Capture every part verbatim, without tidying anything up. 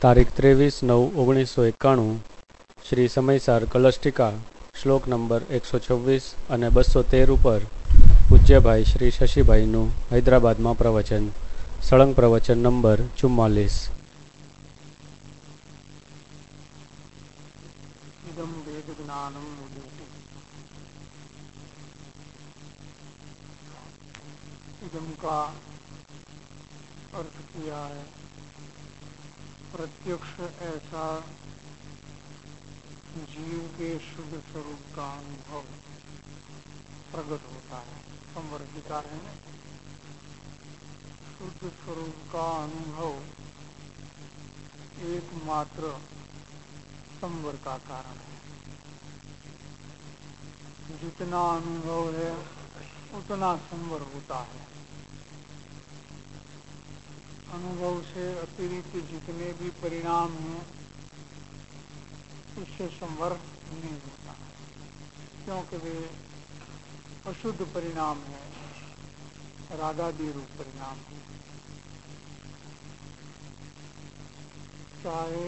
તારીખ ત્રેવીસ નવ ઓગણીસો એકાણું શ્રી સમયસાર કલસ્ટિકા શ્લોક નંબર એકસો છવ્વીસ અને બસો તેર ઉપર પૂજ્યભાઈ શ્રી શશીભાઈનું હૈદરાબાદમાં પ્રવચન. સળંગ પ્રવચન નંબર ચુમ્માલીસ. इदं वेद ज्ञानम मुदीति इदम का अर्थ किया है प्रत्यक्ष ऐसा जीव के शुद्ध स्वरूप का अनुभव प्रकट होता है. संवर्धिकार है ना. शुद्ध स्वरूप का अनुभव एकमात्र संवर का कारण है. जितना अनुभव है उतना संवर होता है. अनुभव से अतिरिक्त जितने भी परिणाम हैं उससे संवर नहीं होता है, क्योंकि वे अशुद्ध परिणाम है, रागादि रूप परिणाम है. चाहे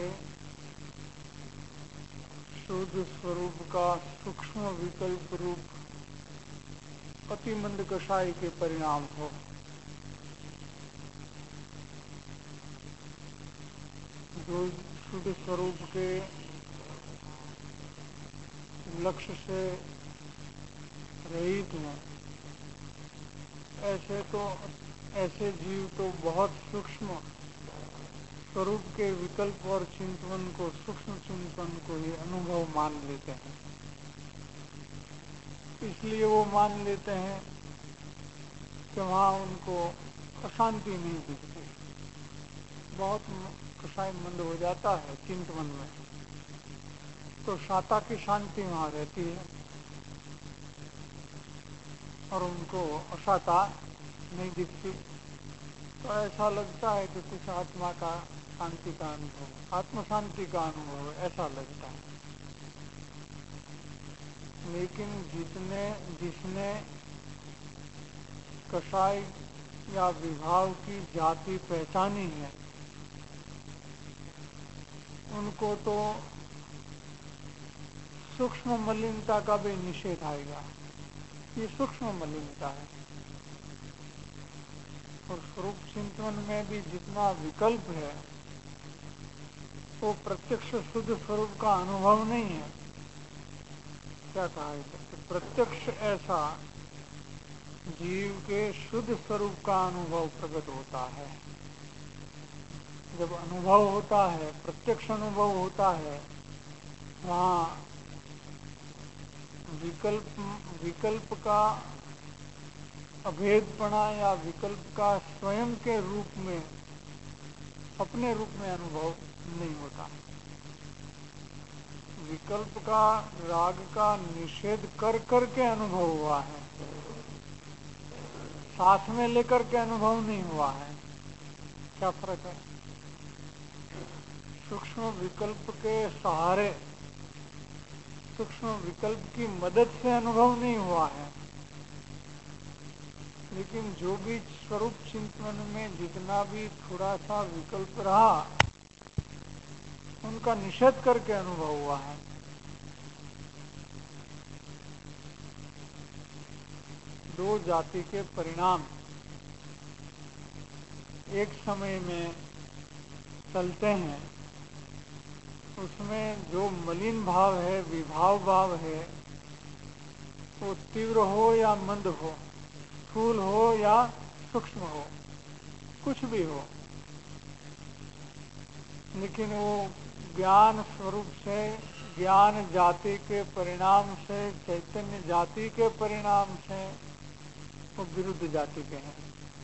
शुद्ध स्वरूप का सूक्ष्म विकल्प रूप अति मंद कषाय के परिणाम हो, जो शुद्ध स्वरूप के लक्ष्य से रहित हैं, ऐसे तो ऐसे जीव तो बहुत सूक्ष्म स्वरूप के विकल्प और चिंतन को सूक्ष्म चिंतन को ही अनुभव मान लेते हैं. इसलिए वो मान लेते हैं कि वहाँ उनको अशांति नहीं दिखती. बहुत कषाय मंद हो जाता है चिंतन में तो शाता की शांति वहाँ रहती है और उनको अशाता नहीं दिखती. तो ऐसा लगता है कि कुछ आत्मा का शांति का अनुभव, आत्म शांति का अनुभव ऐसा लगता है. लेकिन जितने जिसने कषाय या विभाव की जाति पहचानी है उनको तो सूक्ष्म मलिनता का भी निषेध आएगा. ये सूक्ष्म मलिनता है. और स्वरूप चिंतन में भी जितना विकल्प है वो प्रत्यक्ष शुद्ध स्वरूप का अनुभव नहीं है. क्या कहा है कि प्रत्यक्ष ऐसा जीव के शुद्ध स्वरूप का अनुभव प्रकट होता है. जब अनुभव होता है, प्रत्यक्ष अनुभव होता है, वहाँ विकल्प विकल्प का अभेदपना या विकल्प का स्वयं के रूप में अपने रूप में अनुभव नहीं होता. विकल्प का राग का निषेध कर कर के अनुभव हुआ है, साथ में लेकर के अनुभव नहीं हुआ है. क्या फर्क है? सूक्ष्म विकल्प के सहारे, सूक्ष्म विकल्प की मदद से अनुभव नहीं हुआ है. लेकिन जो भी स्वरूप चिंतन में जितना भी थोड़ा सा विकल्प रहा उनका निषेध करके अनुभव हुआ है. दो जाति के परिणाम एक समय में चलते हैं. उसमें जो मलिन भाव है, विभाव भाव है, वो तीव्र हो या मंद हो, स्थूल हो या सूक्ष्म हो, कुछ भी हो, लेकिन वो ज्ञान स्वरूप से, ज्ञान जाति के परिणाम से, चैतन्य जाति के परिणाम से वो विरुद्ध जाति के हैं.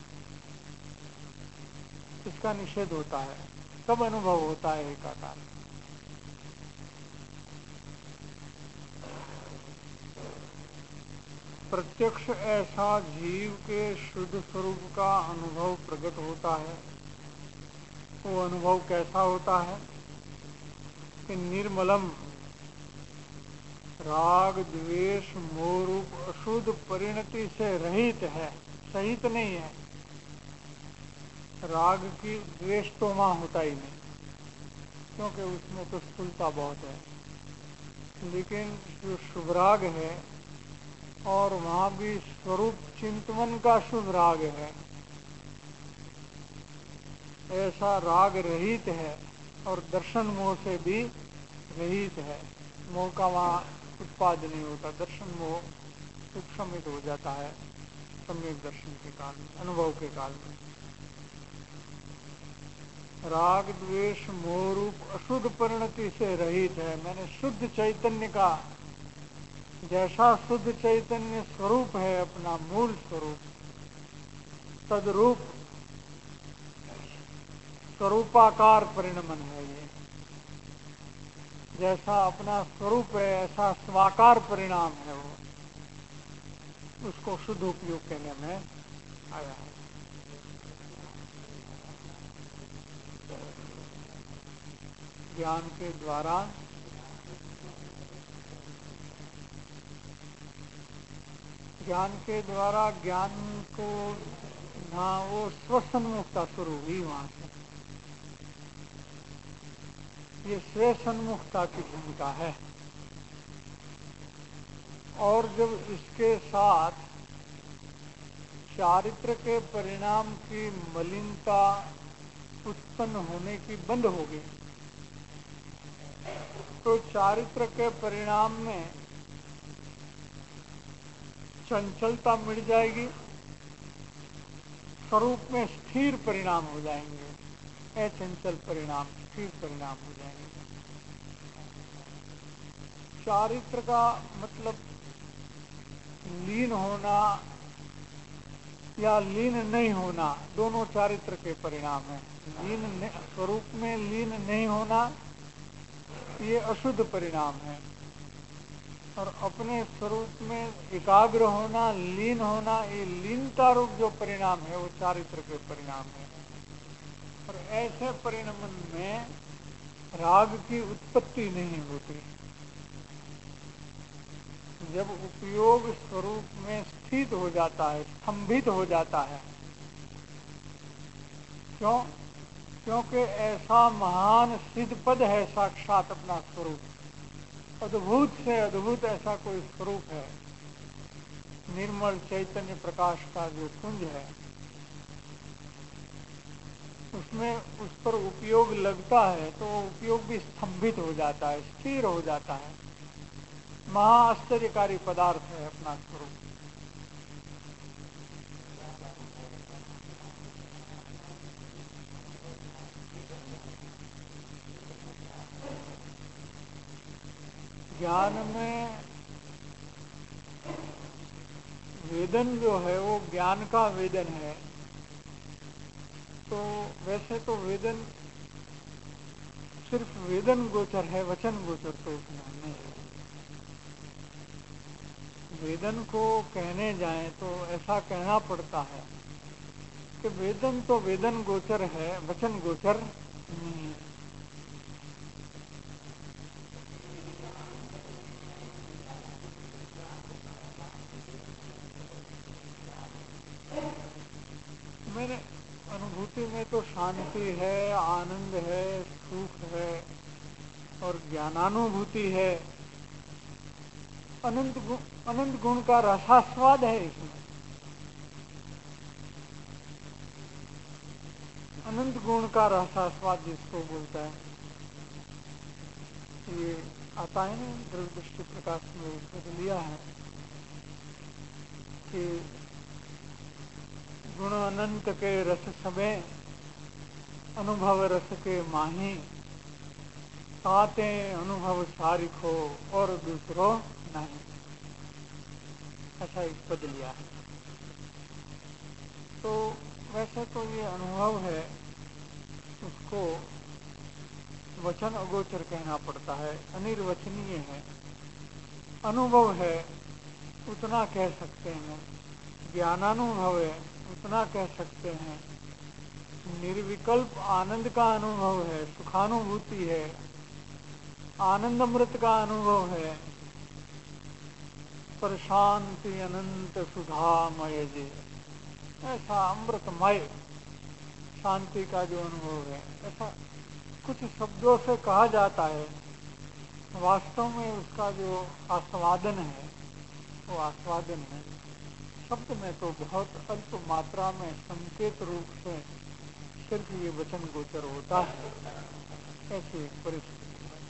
इसका निषेध होता है. सब अनुभव होता है एकाकार. प्रत्यक्ष ऐसा जीव के शुद्ध स्वरूप का अनुभव प्रकट होता है. वो अनुभव कैसा होता है कि निर्मलम राग द्वेष मोह रूप अशुद्ध परिणति से रहित है, सहित नहीं है. राग की द्वेष तो वहां होता ही नहीं. क्योंकि उसमें तो स्थूलता बहुत है। लेकिन जो शुभ राग है और वहां भी स्वरूप चिंतन का शुभ राग है, ऐसा राग रहित है और दर्शन मोह से भी रहित है। मोह का वहां उत्पाद नहीं होता, दर्शन मोह उपशमित हो जाता है सम्यक दर्शन के काल में, अनुभव के काल में। राग द्वेष मोह रूप अशुद्ध परिणति से रहित है। मैंने शुद्ध चैतन्य का, जैसा शुद्ध चैतन्य स्वरूप है अपना मूल स्वरूप, तद्रूप स्वरूपाकार परिणमन है ये। जैसा अपना स्वरूप है ऐसा स्वाकार परिणाम है वो, उसको शुद्ध उपयोग करने में आया है। ज्ञान के द्वारा ज्ञान के द्वारा ज्ञान को ना वो स्वसन्मुखता शुरू हुई वहां से। ये स्वसन्मुखता की भूमिका है। और जब इसके साथ चारित्र के परिणाम की मलिनता उत्पन्न होने की बंद हो गई, तो चारित्र के परिणाम में चंचलता मिट जाएगी, स्वरूप में स्थिर परिणाम हो जाएंगे। अचंचल परिणाम स्थिर परिणाम हो जाएंगे। चारित्र का मतलब लीन होना या लीन नहीं होना, दोनों चारित्र के परिणाम है। लीन स्वरूप में लीन नहीं होना ये अशुद्ध परिणाम है, और अपने स्वरूप में एकाग्र होना, लीन होना, ये लीनता रूप जो परिणाम है वो चारित्र के परिणाम है। और ऐसे परिणाम में राग की उत्पत्ति नहीं होती। जब उपयोग स्वरूप में स्थित हो जाता है, स्तंभित हो जाता है। क्यों? क्योंकि ऐसा महान सिद्ध पद है साक्षात अपना स्वरूप। अद्भुत से अद्भुत ऐसा कोई स्वरूप है, निर्मल चैतन्य प्रकाश का जो कुंज है, उसमें उस पर उपयोग लगता है तो उपयोग भी स्तंभित हो जाता है, स्थिर हो जाता है। महाआश्चर्यकारी पदार्थ है अपना स्वरूप। ज्ञान में वेदन जो है वो ज्ञान का वेदन है। तो वैसे तो वेदन सिर्फ वेदन गोचर है, वचन गोचर तो उसमें नहीं है। वेदन को कहने जाए तो ऐसा कहना पड़ता है कि वेदन तो वेदन गोचर है, वचन गोचर नहीं है। मेरे अनुभूति में तो शांति है, आनंद है, सुख है और ज्ञानानुभूति है। अनंत गुण, अनंत गुण का रसास्वाद है इसमें। अनंत गुण का रसास्वाद जिसको बोलता है, ये आता है ना द्रव्य दृष्टि प्रकाश में उसको लिया है कि गुण अनंत के रस सबे, अनुभव रस के माही, ताते अनुभव सारिखो और दूसरो नहीं। ऐसा एक पद लिया है। तो वैसे तो ये अनुभव है, उसको वचन अगोचर कहना पड़ता है, अनिर्वचनीय है। अनुभव है उतना कह सकते हैं, ज्ञानानुभव है उतना कह सकते हैं, निर्विकल्प आनंद का अनुभव है, सुखानुभूति है, आनंद अमृत का अनुभव है, पर शांति अनंत सुधामय जी, ऐसा अमृतमय शांति का जो अनुभव है, ऐसा कुछ शब्दों से कहा जाता है, वास्तव में उसका जो आस्वादन है वो आस्वादन है। शब्द में तो बहुत अल्प मात्रा में संकेत रूप से सिर्फ ये वचन गोचर होता है। ऐसी एक परिस्थिति है।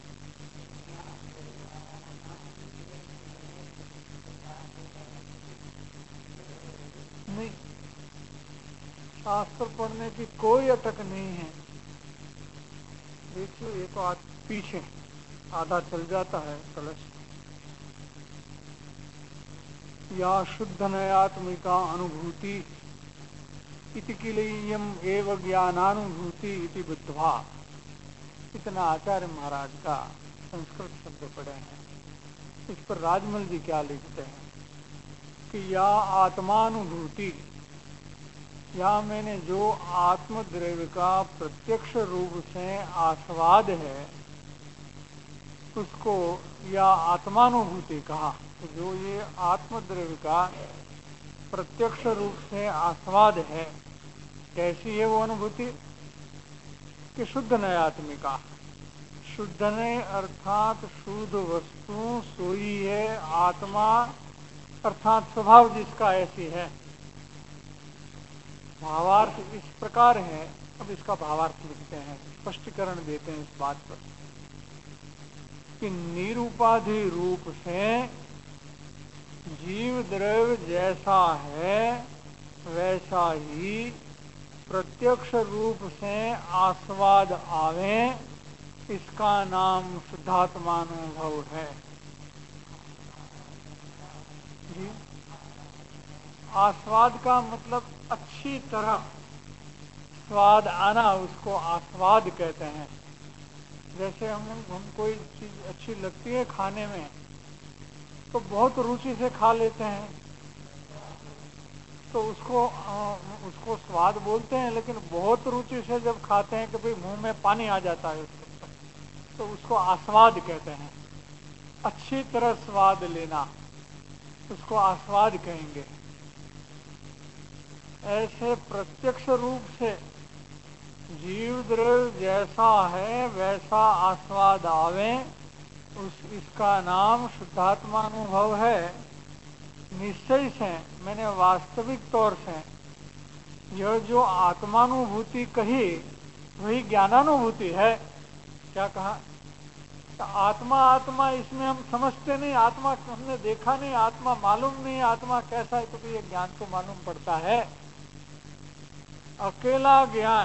नहीं, शास्त्र पढ़ने की कोई अटक नहीं है। देखिए, एक तो पीछे आधा चल जाता है कलश। या शुद्ध नयात्मिका अनुभूति इति किलेयम एव ज्ञानानुभूति इति बुद्धवा। इतना आचार्य महाराज का संस्कृत शब्द पढ़े हैं। इस पर राजमल जी क्या लिखते हैं कि या आत्मानुभूति, या मैंने जो आत्मद्रव्य का प्रत्यक्ष रूप से आस्वाद है उसको या आत्मानुभूति कहा। तो जो ये आत्मद्रव्य का प्रत्यक्ष रूप से आस्वाद है, कैसी है वो अनुभूति कि शुद्ध नयात्मिका। शुद्ध नय अर्थात शुद्ध वस्तु सोई है आत्मा, अर्थात स्वभाव जिसका ऐसी है। भावार्थ इस प्रकार है। अब इसका भावार्थ लिखते हैं, स्पष्टीकरण देते हैं इस बात पर कि निरूपाधि रूप से जीव द्रव्य जैसा है वैसा ही प्रत्यक्ष रूप से आस्वाद आवे, इसका नाम शुद्धात्मानुभव है। जी, आस्वाद का मतलब अच्छी तरह स्वाद आना, उसको आस्वाद कहते हैं। जैसे हम हम कोई चीज अच्छी लगती है खाने में तो बहुत रुचि से खा लेते हैं, तो उसको आ, उसको स्वाद बोलते हैं। लेकिन बहुत रुचि से जब खाते हैं कि भाई मुंह में पानी आ जाता है उसको, तो उसको आस्वाद कहते हैं। अच्छी तरह स्वाद लेना, उसको आस्वाद कहेंगे। ऐसे प्रत्यक्ष रूप से जीव द्रव्य जैसा है वैसा आस्वाद आवे, उस इसका नाम शुद्धात्मानुभव है। निश्चय से, मैंने वास्तविक तौर से यह जो आत्मानुभूति कही वही ज्ञानानुभूति है। क्या कहा? तो आत्मा आत्मा इसमें हम समझते नहीं, आत्मा हमने देखा नहीं, आत्मा मालूम नहीं, आत्मा कैसा है, तो ये ज्ञान को मालूम पड़ता है। अकेला ज्ञान,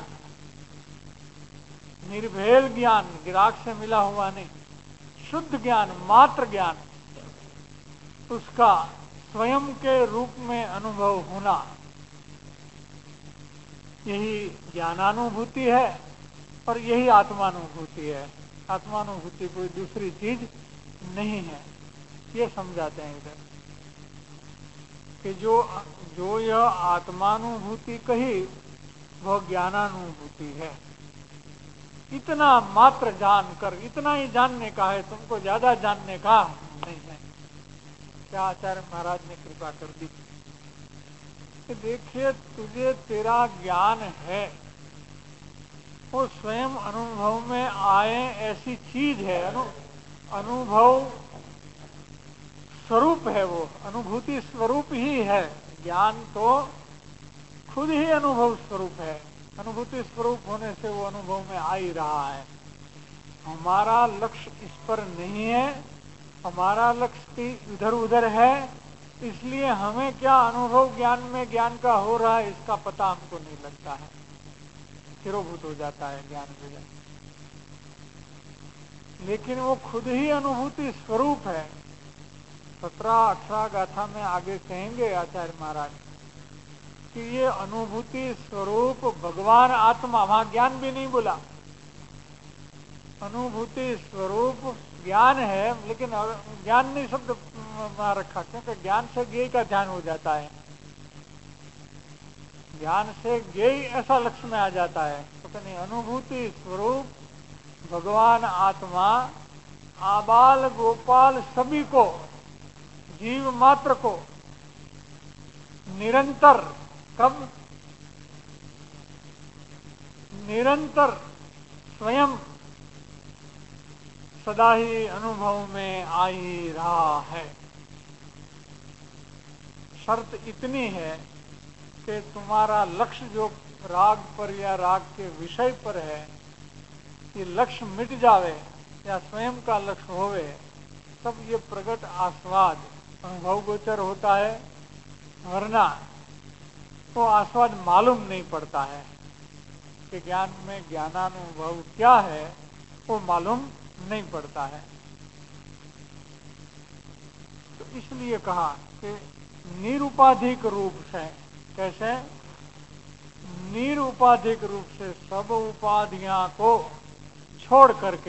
निर्भेल ज्ञान, गिराक से मिला हुआ नहीं, शुद्ध ज्ञान, मात्र ज्ञान, उसका स्वयं के रूप में अनुभव होना, यही ज्ञानानुभूति है और यही आत्मानुभूति है। आत्मानुभूति कोई दूसरी चीज नहीं है। ये समझाते हैं इधर कि जो जो यह आत्मानुभूति कही वह ज्ञानानुभूति है। इतना मात्र जानकर, इतना ही जानने का है, तुमको ज्यादा जानने का नहीं है। क्या आचार्य महाराज ने कृपा कर दी कि देखिए, तुझे तेरा ज्ञान है वो स्वयं अनुभव में आए ऐसी चीज है। अनु, अनुभव स्वरूप है, वो अनुभूति स्वरूप ही है। ज्ञान तो खुद ही अनुभव स्वरूप है। अनुभूति स्वरूप होने से वो अनुभव में आ ही रहा है। हमारा लक्ष्य इस पर नहीं है, हमारा लक्ष्य इधर उधर है। इसलिए हमें क्या अनुभव ज्ञान में ज्ञान का हो रहा है इसका पता हमको नहीं लगता है, तिरोभूत हो जाता है ज्ञान से। लेकिन वो खुद ही अनुभूति स्वरूप है। सत्रह अठारह गाथा में आगे कहेंगे आचार्य महाराज कि ये अनुभूति स्वरूप भगवान आत्मा, वहां ज्ञान भी नहीं बोला, अनुभूति स्वरूप ज्ञान है। लेकिन ज्ञान नहीं शब्द वहां रखा, क्योंकि ज्ञान से ज्ञेय का ध्यान हो जाता है। ज्ञान से ज्ञेय ऐसा लक्ष्य में आ जाता है। तो कहने अनुभूति स्वरूप भगवान आत्मा आबाल गोपाल सभी को, जीव मात्र को निरंतर, कब निरंतर स्वयं सदा ही अनुभव में आ ही रहा है। शर्त इतनी है कि तुम्हारा लक्ष्य जो राग पर या राग के विषय पर है, ये लक्ष्य मिट जावे या स्वयं का लक्ष्य होवे, तब ये प्रगट आस्वाद अनुभव गोचर होता है, वरना तो आस्वाद मालूम नहीं पड़ता है कि ज्ञान में ज्ञानानुभव क्या है, वो मालूम नहीं पड़ता है। तो इसलिए कहा कि निरुपाधिक रूप से, कैसे? निरुपाधिक रूप से सब उपाधियां को छोड़ करके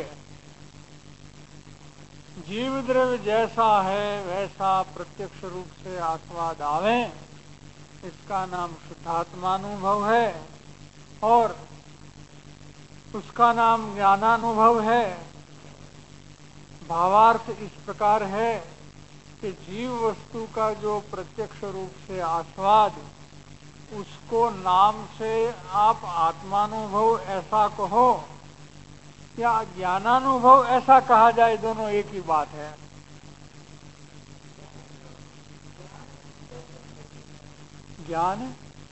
जीव द्रव्य जैसा है वैसा प्रत्यक्ष रूप से आस्वाद आवे, इसका नाम शुद्धात्मानुभव है और उसका नाम ज्ञानानुभव है। भावार्थ इस प्रकार है कि जीव वस्तु का जो प्रत्यक्ष रूप से आस्वाद, उसको नाम से आप आत्मानुभव ऐसा कहो या ज्ञानानुभव ऐसा कहा जाए, दोनों एक ही बात है। ज्ञान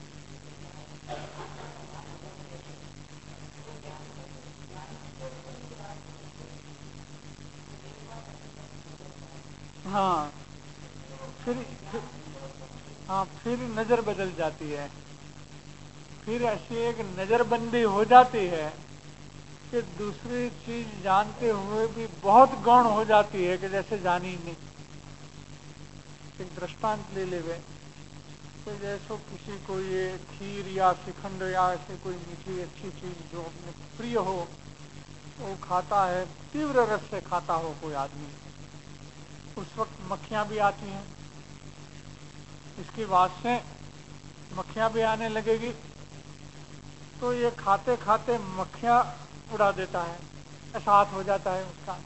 हाँ फिर, फिर हाँ फिर नजर बदल जाती है, फिर ऐसी एक नजरबंदी हो जाती है कि दूसरी चीज जानते हुए भी बहुत गौण हो जाती है कि जैसे जानी ही नहीं। एक दृष्टांत ले लेवे तो जैसो किसी को ये खीर या शिखंड या ऐसे कोई मीठी अच्छी चीज जो अपने प्रिय हो वो खाता है, तीव्र रस से खाता हो कोई आदमी, उस वक्त मक्खियां भी आती हैं, इसकी बात से मक्खियां भी आने लगेगी, तो ये खाते खाते मक्खियां उड़ा देता है, ऐसा हाथ हो जाता है उसका।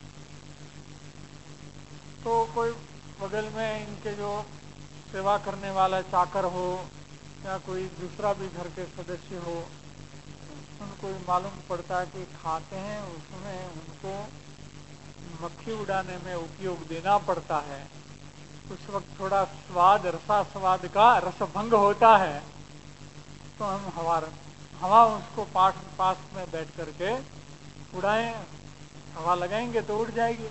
तो कोई बगल में इनके जो सेवा करने वाला चाकर हो या कोई दूसरा भी घर के सदस्य हो, उनको मालूम पड़ता है कि खाते हैं, उसमें उनको मक्खी उड़ाने में उपयोग देना पड़ता है। उस वक्त थोड़ा स्वाद, रसा स्वाद का रसभंग होता है, तो हम हवा हवा उसको पास पास में बैठ करके उड़ाएं, हवा लगाएंगे तो उड़ जाएगी।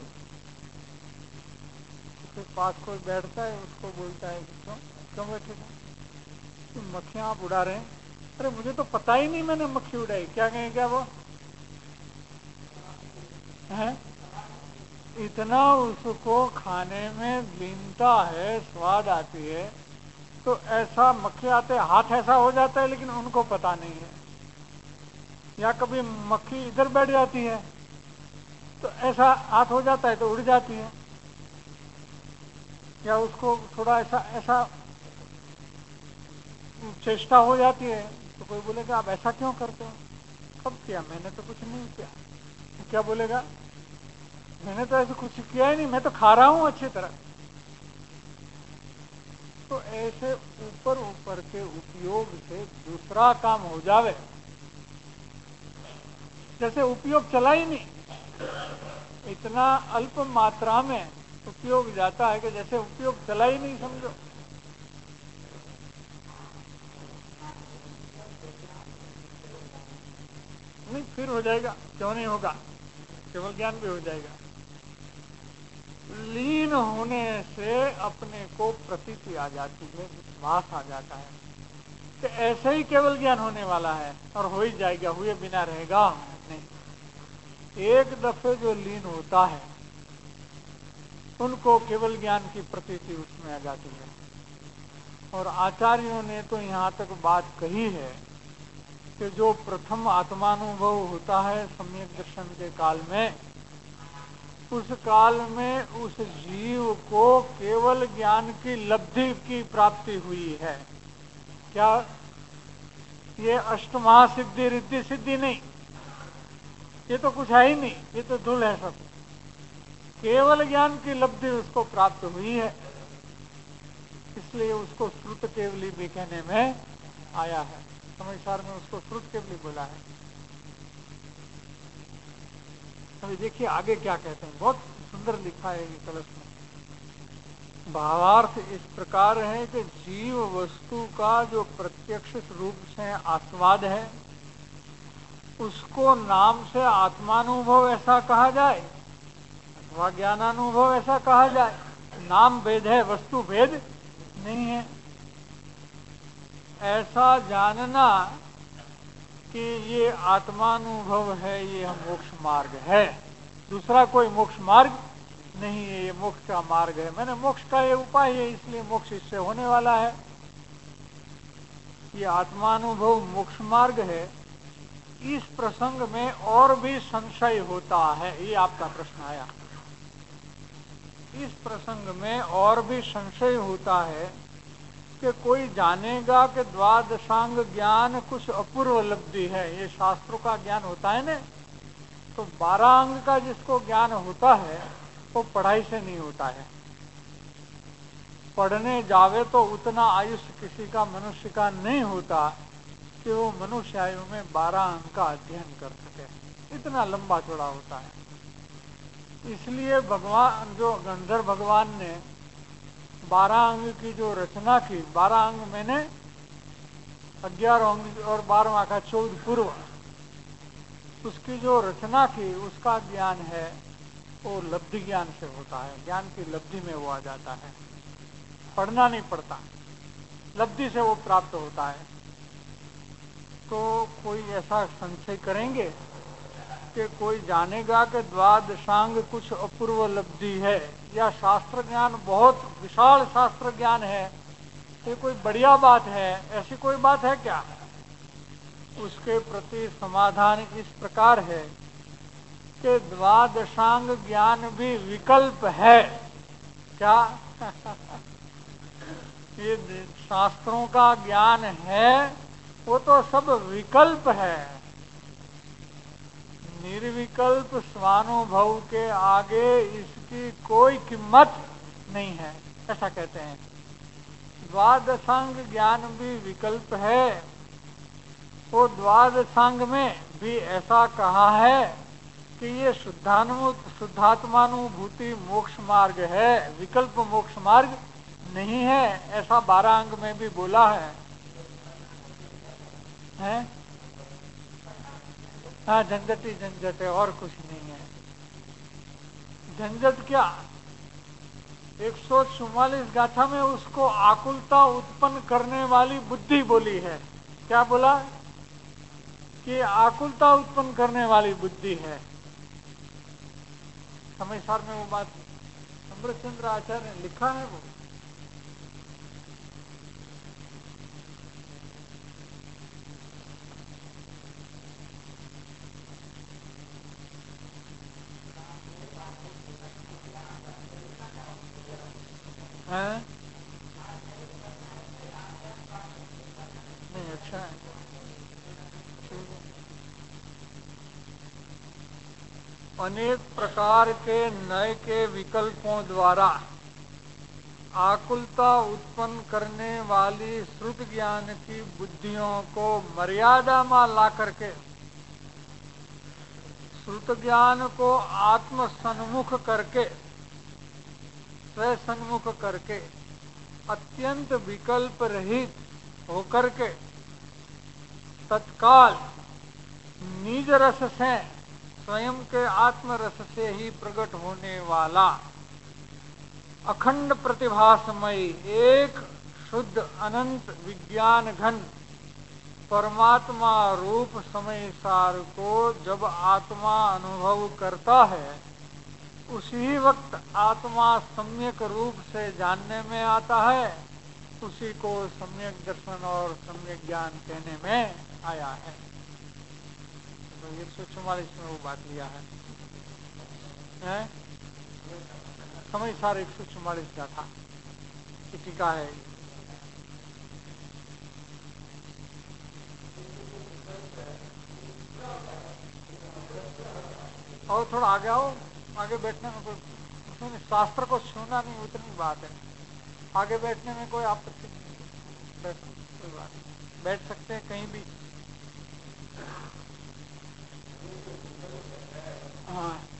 फिर पास कोई बैठता है, उसको बोलता है क्यों क्यों बैठे थे? मक्खियां आप उड़ा रहे हैं। अरे मुझे तो पता ही नहीं मैंने मक्खी उड़ाई। क्या कहें क्या वो है? इतना उसको खाने में लीनता है, स्वाद आती है, तो ऐसा मक्खी आते हाथ ऐसा हो जाता है, लेकिन उनको पता नहीं है। या कभी मक्खी इधर बैठ जाती है तो ऐसा हाथ हो जाता है तो उड़ जाती है, या उसको थोड़ा ऐसा ऐसा चेष्टा हो जाती है तो कोई बोलेगा आप ऐसा क्यों करते हो? कब किया? मैंने तो कुछ नहीं किया। क्या बोलेगा? मैंने तो ऐसा कुछ किया ही नहीं, मैं तो खा रहा हूं अच्छी तरह। तो ऐसे ऊपर ऊपर के उपयोग से दूसरा काम हो जावे, जैसे उपयोग चला ही नहीं, इतना अल्प मात्रा में उपयोग जाता है कि जैसे उपयोग चला ही नहीं, समझो। नहीं, फिर हो जाएगा, क्यों नहीं होगा? केवल ज्ञान भी हो जाएगा। लीन होने से अपने को प्रतीति आ जाती है, विश्वास आ जाता है कि ऐसे ही केवल ज्ञान होने वाला है और हो ही जाएगा, हुए बिना रहेगा नहीं। एक दफे जो लीन होता है उनको केवल ज्ञान की प्रतीति उसमें आ जाती है। और आचार्यों ने तो यहाँ तक बात कही है कि जो प्रथम आत्मानुभव होता है सम्यक दर्शन के काल में, उस काल में उस जीव को केवल ज्ञान की लब्धि की प्राप्ति हुई है। क्या ये अष्टमहासिद्धि रिद्धि सिद्धि नहीं, ये तो कुछ है ही नहीं, ये तो धूल है सब। केवल ज्ञान की लब्धि उसको प्राप्त हुई है, इसलिए उसको श्रुत केवली भी कहने में आया है। समयसार में उसको श्रुत केवली बोला है। अभी देखिए आगे क्या कहते हैं, बहुत सुंदर लिखा है ये कलश में। भावार्थ इस प्रकार है कि जीव वस्तु का जो प्रत्यक्ष रूप से आस्वाद है उसको नाम से आत्मानुभव ऐसा कहा जाए अथवा ज्ञानानुभव ऐसा कहा जाए। नाम भेद है, वस्तु भेद नहीं है। ऐसा जानना कि ये आत्मानुभव है, ये मोक्ष मार्ग है, दूसरा कोई मोक्ष मार्ग नहीं है, ये मोक्ष का मार्ग है। मैंने मोक्ष का ये उपाय है, इसलिए मोक्ष इससे होने वाला है। ये आत्मानुभव मोक्ष मार्ग है। इस प्रसंग में और भी संशय होता है, ये आपका प्रश्न आया। इस प्रसंग में और भी संशय होता है कि कोई जानेगा कि द्वादशांग ज्ञान कुछ अपूर्व लब्धि है। ये शास्त्रों का ज्ञान होता है ना, तो बारह अंग का जिसको ज्ञान होता है वो पढ़ाई से नहीं होता है। पढ़ने जावे तो उतना आयुष्य किसी का मनुष्य का नहीं होता कि वो मनुष्य आयु में बारह अंग का अध्ययन कर सके, इतना लंबा चौड़ा होता है। इसलिए भगवान जो गंधर्व भगवान ने बारह अंग की जो रचना की, बारह अंग मैंने ग्यारह अंग और बारहवा का चौदह पूर्व, उसकी जो रचना की उसका ज्ञान है वो लब्धि ज्ञान से होता है। ज्ञान की लब्धि में वो आ जाता है, पढ़ना नहीं पड़ता, लब्धि से वो प्राप्त होता है। तो कोई ऐसा संशय करेंगे कि कोई जानेगा कि द्वादशांग कुछ अपूर्व लब्धि है या शास्त्र ज्ञान बहुत विशाल शास्त्र ज्ञान है, ये कोई बढ़िया बात है, ऐसी कोई बात है क्या? उसके प्रति समाधान इस प्रकार है कि द्वादशांग ज्ञान भी विकल्प है। क्या? ये शास्त्रों का ज्ञान है वो तो सब विकल्प है, निर्विकल्प स्वानुभव के आगे इसकी कोई कीमत नहीं है, ऐसा कहते हैं। द्वादशांग ज्ञान भी विकल्प है। वो द्वादशांग में भी ऐसा कहा है कि ये शुद्धानु शुद्धात्मानुभूति मोक्ष मार्ग है, विकल्प मोक्ष मार्ग नहीं है, ऐसा बारह अंग में भी बोला है, है? हाँ, झंझट ही झंझट है और कुछ नहीं है। झंझट क्या? एक सौ चौवालीस गाथा में उसको आकुलता उत्पन्न करने वाली बुद्धि बोली है। क्या बोला? कि आकुलता उत्पन्न करने वाली बुद्धि है। समय सार में वो बात अमृतचंद्र आचार्य ने लिखा है। वो है नहीं, अच्छा है। अनेक प्रकार के नए के विकल्पों द्वारा आकुलता उत्पन्न करने वाली श्रुत ज्ञान की बुद्धियों को मर्यादा में ला करके श्रुत ज्ञान को आत्म सन्मुख करके, स्वयं सन्मुख करके, अत्यंत विकल्प रहित होकर के तत्काल निज रस से, स्वयं के आत्म रस से ही प्रकट होने वाला अखंड प्रतिभासमय एक शुद्ध अनंत विज्ञान घन परमात्मा रूप समय सार को जब आत्मा अनुभव करता है उसी वक्त आत्मा सम्यक रूप से जानने में आता है, उसी को सम्यक दर्शन और सम्यक ज्ञान कहने में आया है। तो एक सौ चौवालीस में वो बात लिया है, है? समय सार एक सौ चौवालीस का था, टीका है। और थोड़ा आगे आओ, आगे बैठने में कोई शास्त्र को छूना नहीं, उतनी बात है। आगे बैठने में कोई आपत्ति नहीं, बैठ कोई बात नहीं, बैठ सकते हैं कहीं भी। हाँ।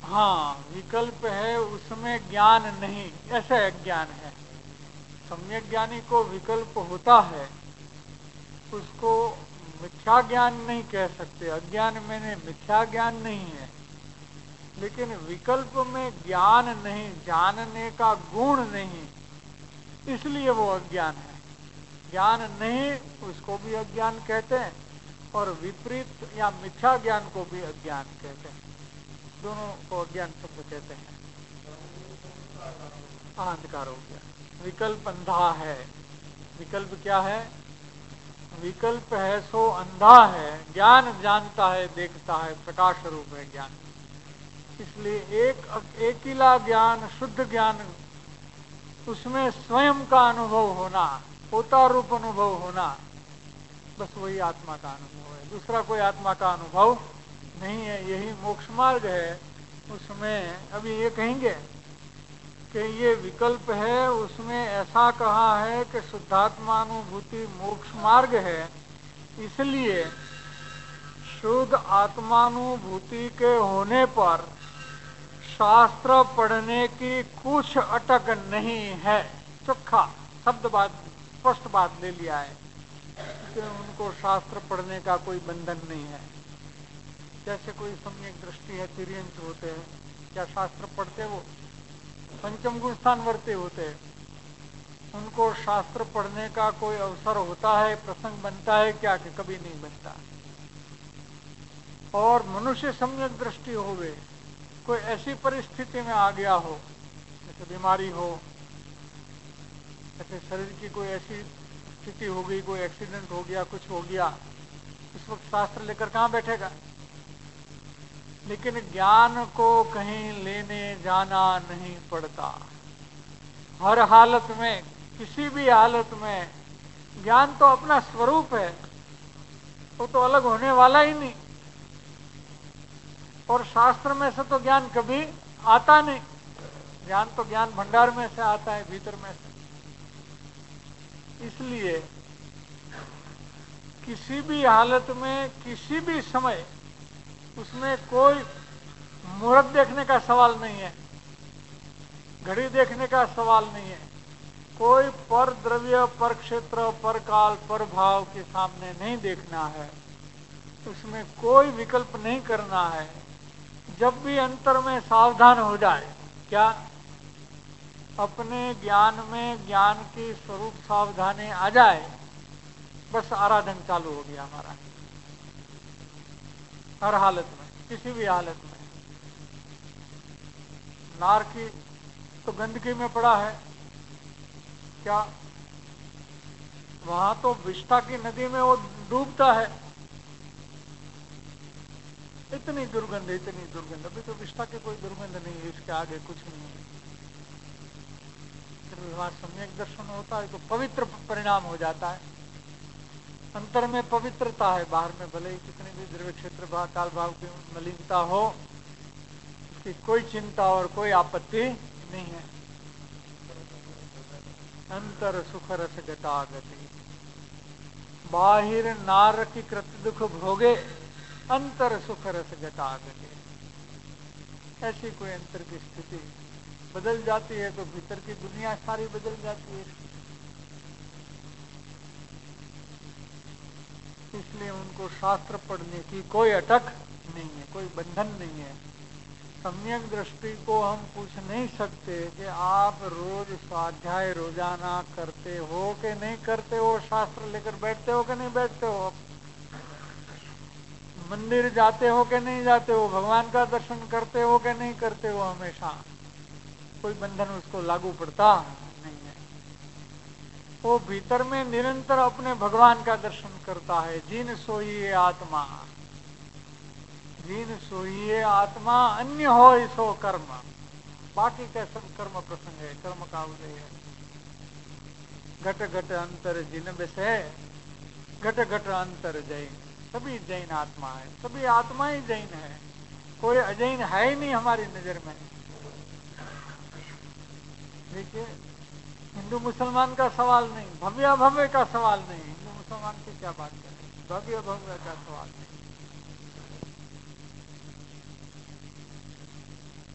हाँ, विकल्प है, उसमें ज्ञान नहीं, ऐसे अज्ञान है। सम्यक ज्ञानी को विकल्प होता है, उसको मिथ्या ज्ञान नहीं कह सकते। अज्ञान मैंने मिथ्या ज्ञान नहीं है, लेकिन विकल्प में ज्ञान नहीं, जानने का गुण नहीं, इसलिए वो अज्ञान है। ज्ञान नहीं उसको भी अज्ञान कहते हैं, और विपरीत या मिथ्या ज्ञान को भी अज्ञान कहते हैं। दोनों को अज्ञान शब्द कहते हैं। अंधकार हो गया, विकल्प अंधा है। विकल्प क्या है? विकल्प है सो अंधा है, ज्ञान जानता है, देखता है, प्रकाश रूप है ज्ञान। इसलिए एक अकेला ज्ञान, शुद्ध ज्ञान, उसमें स्वयं का अनुभव होना, होता रूप अनुभव होना, बस वही आत्मा का अनुभव है। दूसरा कोई आत्मा का अनुभव नहीं है। यही मोक्ष मार्ग है। उसमें अभी ये कहेंगे कि ये विकल्प है, उसमें ऐसा कहा है कि शुद्धात्मानुभूति मोक्ष मार्ग है, इसलिए शुद्ध आत्मानुभूति के होने पर शास्त्र पढ़ने की कुछ अटक नहीं है। चोखा शब्द बात, स्पष्ट बात ले लिया है कि उनको शास्त्र पढ़ने का कोई बंधन नहीं है। जैसे कोई सम्यक दृष्टि है, तिर्यंच होते हैं, क्या शास्त्र पढ़ते? वो पंचम गुण स्थान वर्ते होते हैं, उनको शास्त्र पढ़ने का कोई अवसर होता है, प्रसंग बनता है क्या? कि कभी नहीं बनता। और मनुष्य सम्यक दृष्टि होवे, कोई ऐसी परिस्थिति में आ गया हो, जैसे बीमारी हो, जैसे शरीर की कोई ऐसी स्थिति हो गई, कोई एक्सीडेंट हो गया, कुछ हो गया, उस वक्त शास्त्र लेकर कहां बैठेगा? लेकिन ज्ञान को कहीं लेने जाना नहीं पड़ता। हर हालत में, किसी भी हालत में ज्ञान तो अपना स्वरूप है, वो तो अलग होने वाला ही नहीं। और शास्त्र में से तो ज्ञान कभी आता नहीं। ज्ञान तो ज्ञान भंडार में से आता है, भीतर में से। इसलिए किसी भी हालत में, किसी भी समय, उसमें कोई मुहूर्त देखने का सवाल नहीं है, घड़ी देखने का सवाल नहीं है, कोई पर द्रव्य, पर क्षेत्र, पर काल, पर भाव के सामने नहीं देखना है, उसमें कोई विकल्प नहीं करना है। जब भी अंतर में सावधान हो जाए, क्या अपने ज्ञान में ज्ञान की स्वरूप सावधानी आ जाए, बस आराधन चालू हो गया हमारा। हर हालत में, किसी भी हालत में। नार की तो गंदगी में पड़ा है, क्या वहां तो विष्ठा की नदी में वो डूबता है, इतनी दुर्गंध, इतनी दुर्गंध। अभी तो विष्ठा की कोई दुर्गंध नहीं है, इसके आगे कुछ नहीं है। वहां सम्यक दर्शन होता है तो पवित्र परिणाम हो जाता है। अंतर में पवित्रता है, बाहर में भले ही कितने भी द्रव्य क्षेत्र भाव, काल भाव की मलिनता हो, उसकी कोई चिंता और कोई आपत्ति नहीं है। अंतर सुख रस गतागति, बाहिर नार की कृत दुख भोगे, अंतर सुख रस गतागति। ऐसी कोई अंतर की स्थिति बदल जाती है तो भीतर की दुनिया सारी बदल जाती है। इसलिए उनको शास्त्र पढ़ने की कोई अटक नहीं है, कोई बंधन नहीं है। सम्यक दृष्टि को हम पूछ नहीं सकते कि आप रोज स्वाध्याय रोजाना करते हो कि नहीं करते हो, शास्त्र लेकर बैठते हो कि नहीं बैठते हो, मंदिर जाते हो कि नहीं जाते हो, भगवान का दर्शन करते हो कि नहीं करते हो, हमेशा कोई बंधन उसको लागू पड़ता नहीं है। वो भीतर में निरंतर अपने भगवान का दर्शन करता है। जिन सोइए आत्मा, जिन सोइए आत्मा, अन्य हो सो कर्म। बाकी का सब कर्म प्रसंग है, कर्म का उदय है। घट घट अंतर जिन बसे, घट घट अंतर जैन। सभी जैन आत्मा है, सभी आत्मा ही जैन है, कोई अजैन है ही नहीं हमारी नजर में। देखिए, हिंदू मुसलमान का सवाल नहीं, भव्य अभव्य का सवाल नहीं। हिंदू मुसलमान की क्या बात करें, भव्य अभव्य का सवाल नहीं।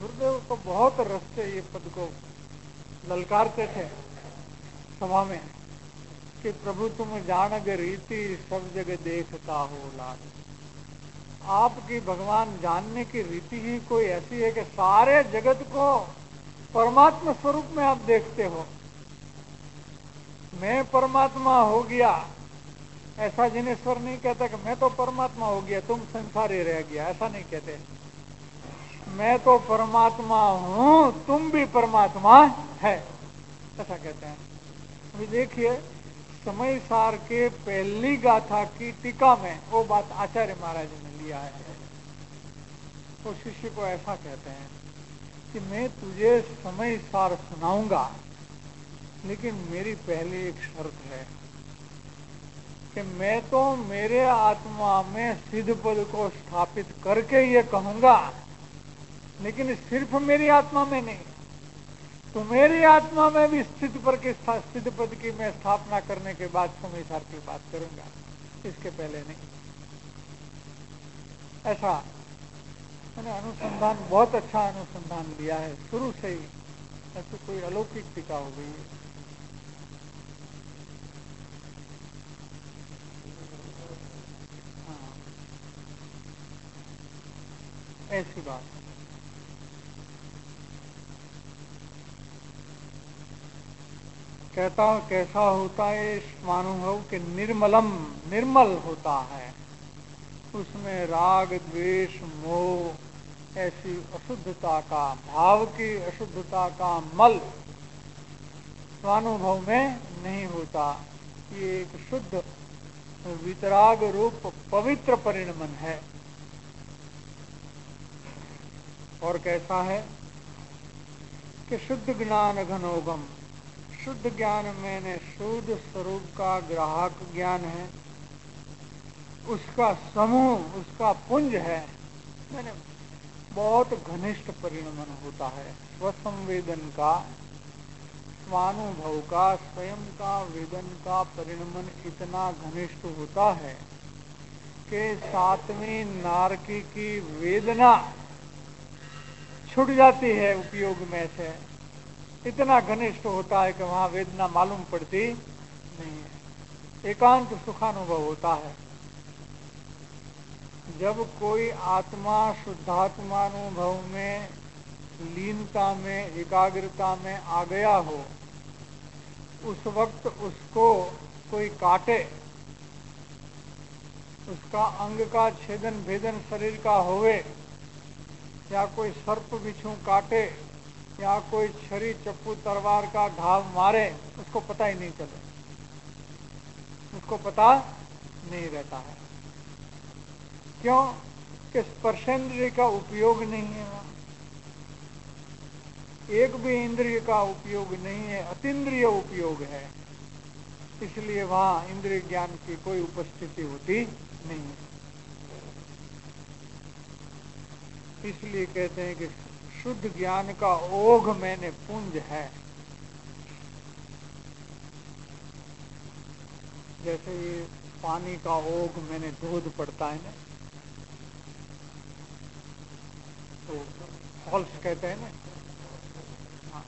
गुरुदेव तो बहुत रस से ये पद को ललकारते थे सभा में कि प्रभु तुम जानग रीति सब जगह देखता हो लाल। आपकी भगवान जानने की रीति ही कोई ऐसी है कि सारे जगत को परमात्मा स्वरूप में आप देखते हो। मैं परमात्मा हो गया ऐसा जिनेश्वर नहीं कहता कि मैं तो परमात्मा हो गया तुम संसारी रह गया, ऐसा नहीं कहते। मैं तो परमात्मा हूं तुम भी परमात्मा है, ऐसा कहते हैं। अभी देखिए समय सार के पहली गाथा की टीका में वो बात आचार्य महाराज ने लिया है। वो तो शिष्य को ऐसा कहते हैं कि मैं तुझे समय सार सुनाऊंगा, लेकिन मेरी पहली एक शर्त है कि मैं तो मेरे आत्मा में सिद्ध पद को स्थापित करके ये कहूंगा, लेकिन सिर्फ मेरी आत्मा में नहीं, तो मेरी आत्मा में भी स्थित पर के सिद्ध पद की मैं स्थापना करने के बाद समय सार की बात करूंगा, इसके पहले नहीं। ऐसा मैंने अनुसंधान बहुत अच्छा अनुसंधान लिया है शुरू से ही, ऐसे कोई अलौकिक टीका हो गई है। हाँ, ऐसी बात कहता हूं कैसा होता है स्वानुभव के निर्मलम निर्मल होता है, उसमें राग द्वेष मोह ऐसी अशुद्धता का भाव की अशुद्धता का मल स्वानुभव में नहीं होता। ये एक शुद्ध वितराग रूप पवित्र परिणमन है। और कैसा है कि शुद्ध ज्ञान घनोगम, शुद्ध ज्ञान मैंने शुद्ध स्वरूप का ग्राहक ज्ञान है, उसका समूह उसका पुंज है, मैंने बहुत घनिष्ठ परिणमन होता है। स्वसंवेदन का स्वानुभव का स्वयं का वेदन का परिणमन इतना घनिष्ठ होता है कि सातवीं नारकी की वेदना छूट जाती है उपयोग में से, इतना घनिष्ठ होता है कि वहां वेदना मालूम पड़ती नहीं है, एकांत सुखानुभव होता है। जब कोई आत्मा शुद्धात्मानुभव में लीनता में एकाग्रता में आ गया हो, उस वक्त उसको कोई काटे, उसका अंग का छेदन भेदन शरीर का होवे, या कोई सर्प बिच्छू काटे, या कोई छरी चप्पू तलवार का घाव मारे, उसको पता ही नहीं चले, उसको पता नहीं रहता है। क्यों कि स्पर्शेंद्रिय का उपयोग नहीं है, वहां एक भी इंद्रिय का उपयोग नहीं है, अतीन्द्रिय उपयोग है, इसलिए वहां इंद्रिय ज्ञान की कोई उपस्थिति होती नहीं है। इसलिए कहते हैं कि शुद्ध ज्ञान का ओघ मैंने पुंज है। जैसे ये पानी का ओघ मैंने दूध पड़ता है ना, तो फॉल्स कहते हैं ना, हाँ,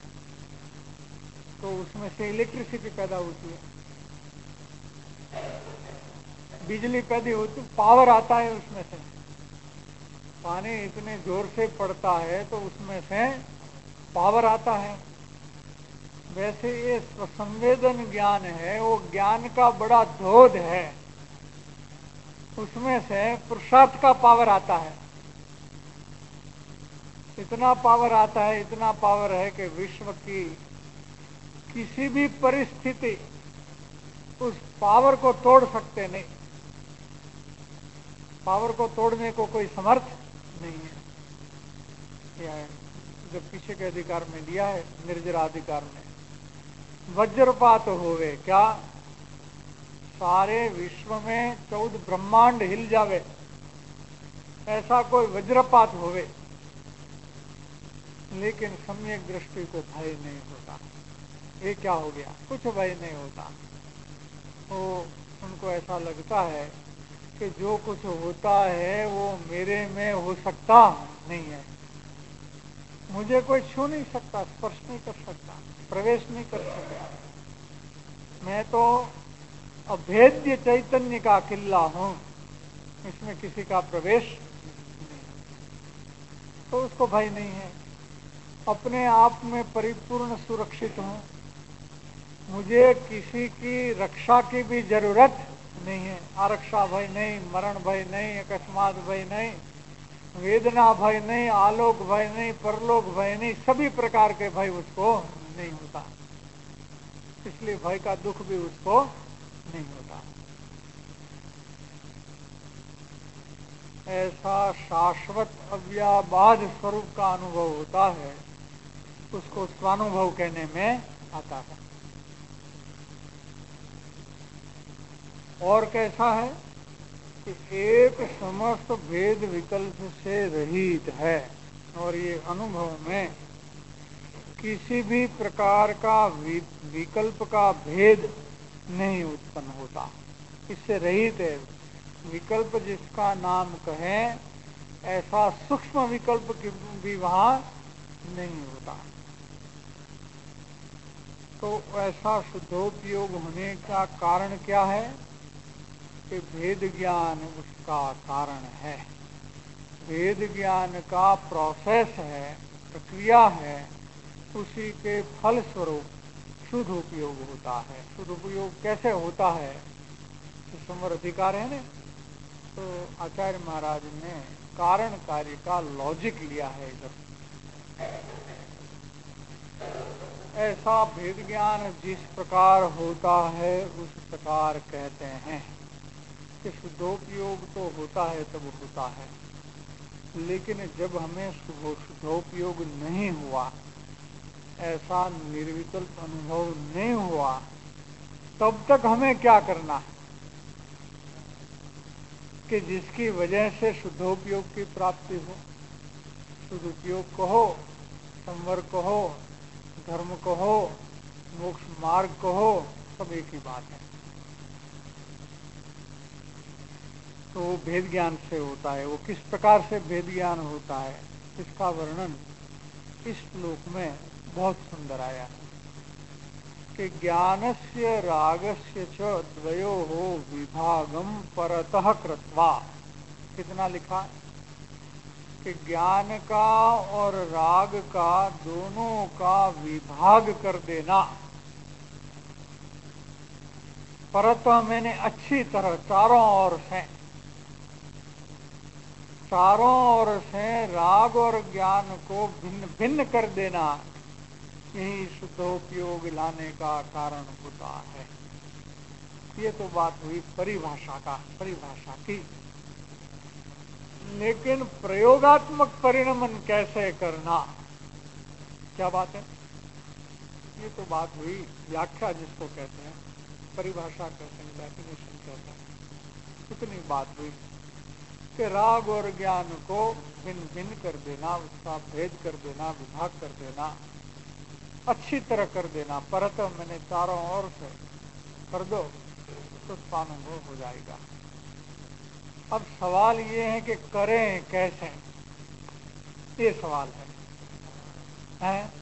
तो उसमें से इलेक्ट्रिसिटी पैदा होती है, बिजली पैदा होती, पावर आता है उसमें से। पानी इतने जोर से पड़ता है तो उसमें से पावर आता है। वैसे ये संवेदन ज्ञान है, वो ज्ञान का बड़ा धोध है, उसमें से पुरुषार्थ का पावर आता है। इतना पावर आता है, इतना पावर है कि विश्व की किसी भी परिस्थिति उस पावर को तोड़ सकते नहीं, पावर को तोड़ने को कोई समर्थ नहीं है। क्या है जब पीछे के अधिकार में दिया है, निर्जराधिकार में, वज्रपात होवे, क्या सारे विश्व में चौदह ब्रह्मांड हिल जावे, ऐसा कोई वज्रपात होवे, लेकिन सम्यक दृष्टि को भय नहीं होता। ये क्या हो गया, कुछ भय नहीं होता। तो उनको ऐसा लगता है कि जो कुछ होता है वो मेरे में हो सकता नहीं है, मुझे कोई छू नहीं सकता, स्पर्श नहीं कर सकता, प्रवेश नहीं कर सकता। मैं तो अभेद्य चैतन्य का किला हूं, इसमें किसी का प्रवेश नहीं, तो उसको भय नहीं है। अपने आप में परिपूर्ण सुरक्षित हूं, मुझे किसी की रक्षा की भी जरूरत नहीं है। आरक्षा भय नहीं, मरण भय नहीं, अकस्मात भय नहीं, वेदना भय नहीं, आलोक भय नहीं, परलोक भय नहीं, सभी प्रकार के भय उसको नहीं होता। इसलिए भय का दुख भी उसको नहीं होता। ऐसा शाश्वत अव्याबाद स्वरूप का अनुभव होता है, उसको स्वानुभव कहने में आता है। और कैसा है कि एक समस्त भेद विकल्प से रहित है, और ये अनुभव में किसी भी प्रकार का विकल्प का भेद नहीं उत्पन्न होता, इससे रहित है। विकल्प जिसका नाम कहें, ऐसा सूक्ष्म विकल्प भी वहां नहीं होता। तो ऐसा शुद्धोपयोग होने का कारण क्या है कि भेद ज्ञान उसका कारण है, भेद ज्ञान का प्रोसेस है, प्रक्रिया है, उसी के फल स्वरूप शुद्ध उपयोग होता है। शुद्ध उपयोग कैसे होता है, समर अधिकार है ना, तो आचार्य महाराज ने कारण कार्य का लॉजिक लिया है इधर। ऐसा भेद ज्ञान जिस प्रकार होता है उस प्रकार कहते हैं कि शुद्धोपयोग तो होता है तब होता है, लेकिन जब हमें शुद्धोपयोग नहीं हुआ, ऐसा निर्विकल्प अनुभव नहीं हुआ, तब तक हमें क्या करना है कि जिसकी वजह से शुद्धोपयोग की प्राप्ति हो। शुद्धोपयोग कहो, संवर कहो, धर्म कहो, मोक्ष मार्ग कहो, सब एक ही बात है। तो वो भेद ज्ञान से होता है। वो किस प्रकार से भेद ज्ञान होता है, इसका वर्णन इस श्लोक में बहुत सुंदर आया है कि ज्ञानस्य रागस्य च द्वयोः विभागम परतः कृत्वा। कितना लिखा कि ज्ञान का और राग का दोनों का विभाग कर देना। परतः मैंने अच्छी तरह चारों ओर से, चारों ओर से राग और ज्ञान को भिन्न भिन्न कर देना, यही शुद्धोपयोग लाने का कारण होता है। ये तो बात हुई परिभाषा का, परिभाषा की। लेकिन प्रयोगात्मक परिणमन कैसे करना, क्या बात है, ये तो बात हुई व्याख्या जिसको कहते हैं, परिभाषा कहते हैं, डेफिनेशन कहते हैं। इतनी बात हुई कि राग और ज्ञान को भिन्न भिन्न कर देना, उसका भेद कर देना, विभाग कर देना, अच्छी तरह कर देना। परत मैंने चारों ओर से कर दो तो स्वानुभव हो जाएगा। अब सवाल ये है कि करें कैसे, ये सवाल है, है?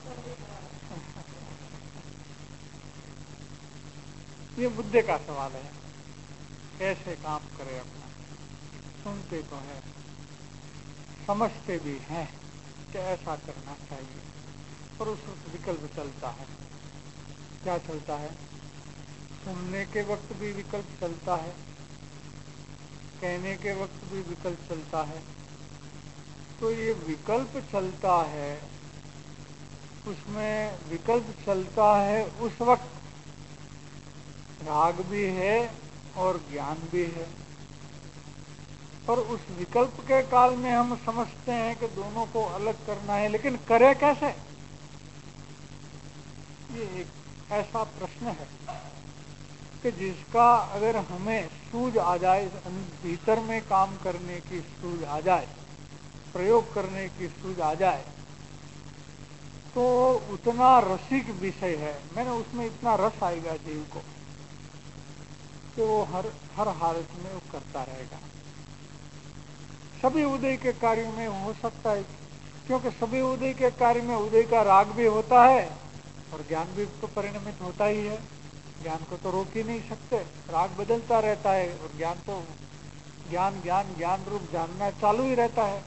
ये मुद्दे का सवाल है, कैसे काम करें अपना। सुनते तो है, समझते भी हैं कि ऐसा करना चाहिए, पर उस विकल्प चलता है। क्या चलता है, सुनने के वक्त भी विकल्प चलता है, कहने के वक्त भी विकल्प चलता है। तो ये विकल्प चलता है, उसमें विकल्प चलता है, उस वक्त राग भी है और ज्ञान भी है। पर उस विकल्प के काल में हम समझते हैं कि दोनों को अलग करना है, लेकिन करें कैसे, ये एक ऐसा प्रश्न है कि जिसका अगर हमें सूझ आ जाए, भीतर में काम करने की सूझ आ जाए, प्रयोग करने की सूझ आ जाए, तो उतना रसिक विषय है। मैंने उसमें इतना रस आएगा जीव को कि वो हर हर हालत में वो करता रहेगा। सभी उदय के कार्यों में हो सकता है क्योंकि सभी उदय के कार्य में उदय का राग भी होता है और ज्ञान भी तो परिणमित होता ही है। ज्ञान को तो रोक ही नहीं सकते, राग बदलता रहता है और ज्ञान तो ज्ञान ज्ञान ज्ञान रूप जानना चालू ही रहता है।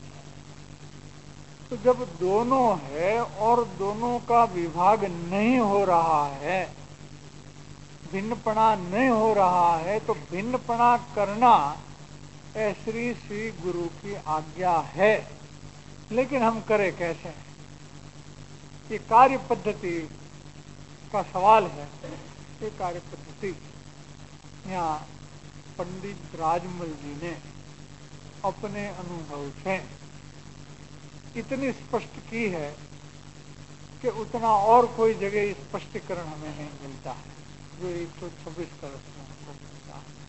तो जब दोनों है और दोनों का विभाग नहीं हो रहा है, भिन्नपना नहीं हो रहा है, तो भिन्नपना करना श्री श्री गुरु की आज्ञा है। लेकिन हम करें कैसे? ये कार्य पद्धति का सवाल है। ये कार्य पद्धति यहाँ पंडित राजमल जी ने अपने अनुभव से इतनी स्पष्ट की है कि उतना और कोई जगह स्पष्टीकरण हमें नहीं मिलता है जो एक सौ छब्बीस कलश में हमको मिलता है।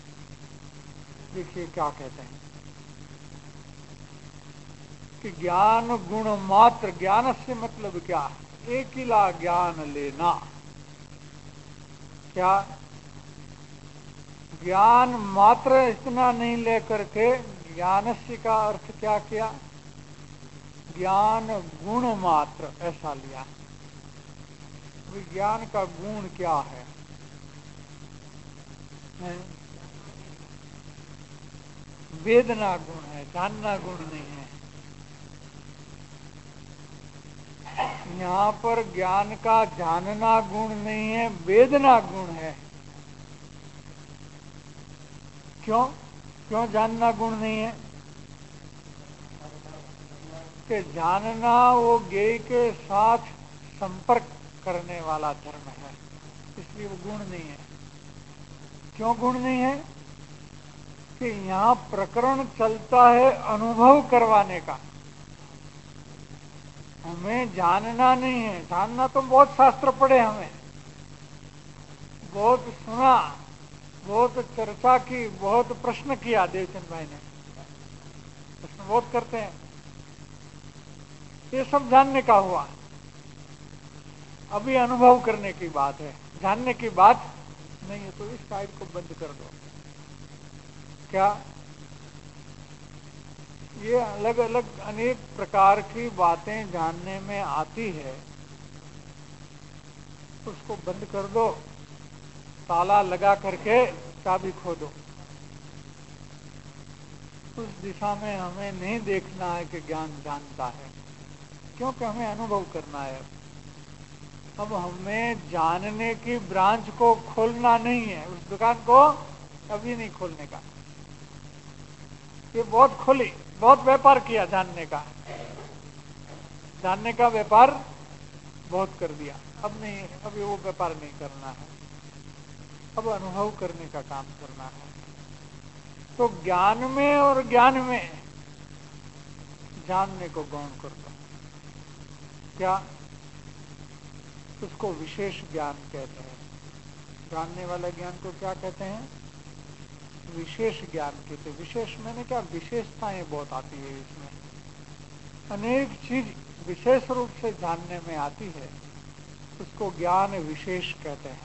देखिए क्या कहते हैं कि ज्ञान गुण मात्र, ज्ञान से मतलब क्या? एकिला ज्ञान लेना। क्या? ज्ञान मात्र इतना नहीं लेकर के, ज्ञानस्य का अर्थ क्या किया? ज्ञान गुण मात्र ऐसा लिया। विज्ञान का गुण क्या है? है? वेदना गुण है, जानना गुण नहीं है। यहाँ पर ज्ञान का जानना गुण नहीं है, वेदना गुण है। क्यों? क्यों जानना गुण नहीं है? कि जानना वो ज्ञेय के साथ संपर्क करने वाला धर्म है, इसलिए वो गुण नहीं है। क्यों गुण नहीं है? कि यहाँ प्रकरण चलता है अनुभव करवाने का, हमें जानना नहीं है। जानना तो बहुत शास्त्र पढ़े, हमें बहुत सुना, बहुत चर्चा की, बहुत प्रश्न किया। देवचंद भाई ने प्रश्न बहुत करते हैं, ये सब जानने का हुआ। अभी अनुभव करने की बात है, जानने की बात नहीं है। तो इस साइड को बंद कर दो। क्या? ये अलग अलग अनेक प्रकार की बातें जानने में आती है, उसको बंद कर दो, ताला लगा करके चाबी खो दो। उस दिशा में हमें नहीं देखना है कि ज्ञान जानता है, क्योंकि हमें अनुभव करना है। अब हमें जानने की ब्रांच को खोलना नहीं है, उस दुकान को कभी नहीं खोलने का। ये बहुत खोली, बहुत व्यापार किया जानने का, जानने का व्यापार बहुत कर दिया। अब नहीं, अभी वो व्यापार नहीं करना है, अब अनुभव करने का काम करना है। तो ज्ञान में और ज्ञान में जानने को गौण कर दो। क्या? उसको विशेष ज्ञान कहते हैं। जानने वाले ज्ञान को क्या कहते हैं? विशेष ज्ञान कहते हैं। विशेष मैंने क्या, विशेषताएं बहुत आती है इसमें, अनेक चीज विशेष रूप से जानने में आती है, उसको ज्ञान विशेष कहते हैं।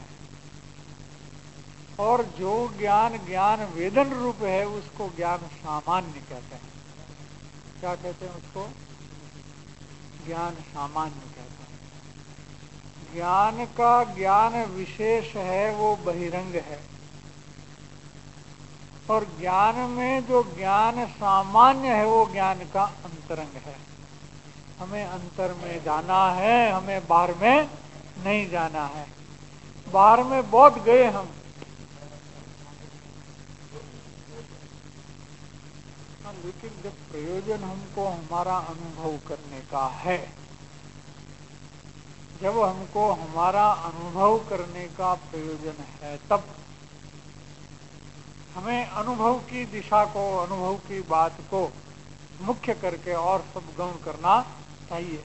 और जो ज्ञान ज्ञान वेदन रूप है उसको ज्ञान सामान्य कहते हैं। क्या कहते हैं उसको? ज्ञान सामान्य कहते हैं। ज्ञान का ज्ञान विशेष है वो बहिरंग है, और ज्ञान में जो ज्ञान सामान्य है वो ज्ञान का अंतरंग है। हमें अंतर में जाना है, हमें बाहर में नहीं जाना है। बाहर में बहुत गए हम, लेकिन जब प्रयोजन हमको हमारा अनुभव करने का है, जब हमको हमारा अनुभव करने का प्रयोजन है, तब हमें अनुभव की दिशा को, अनुभव की बात को मुख्य करके और सब गौण करना चाहिए।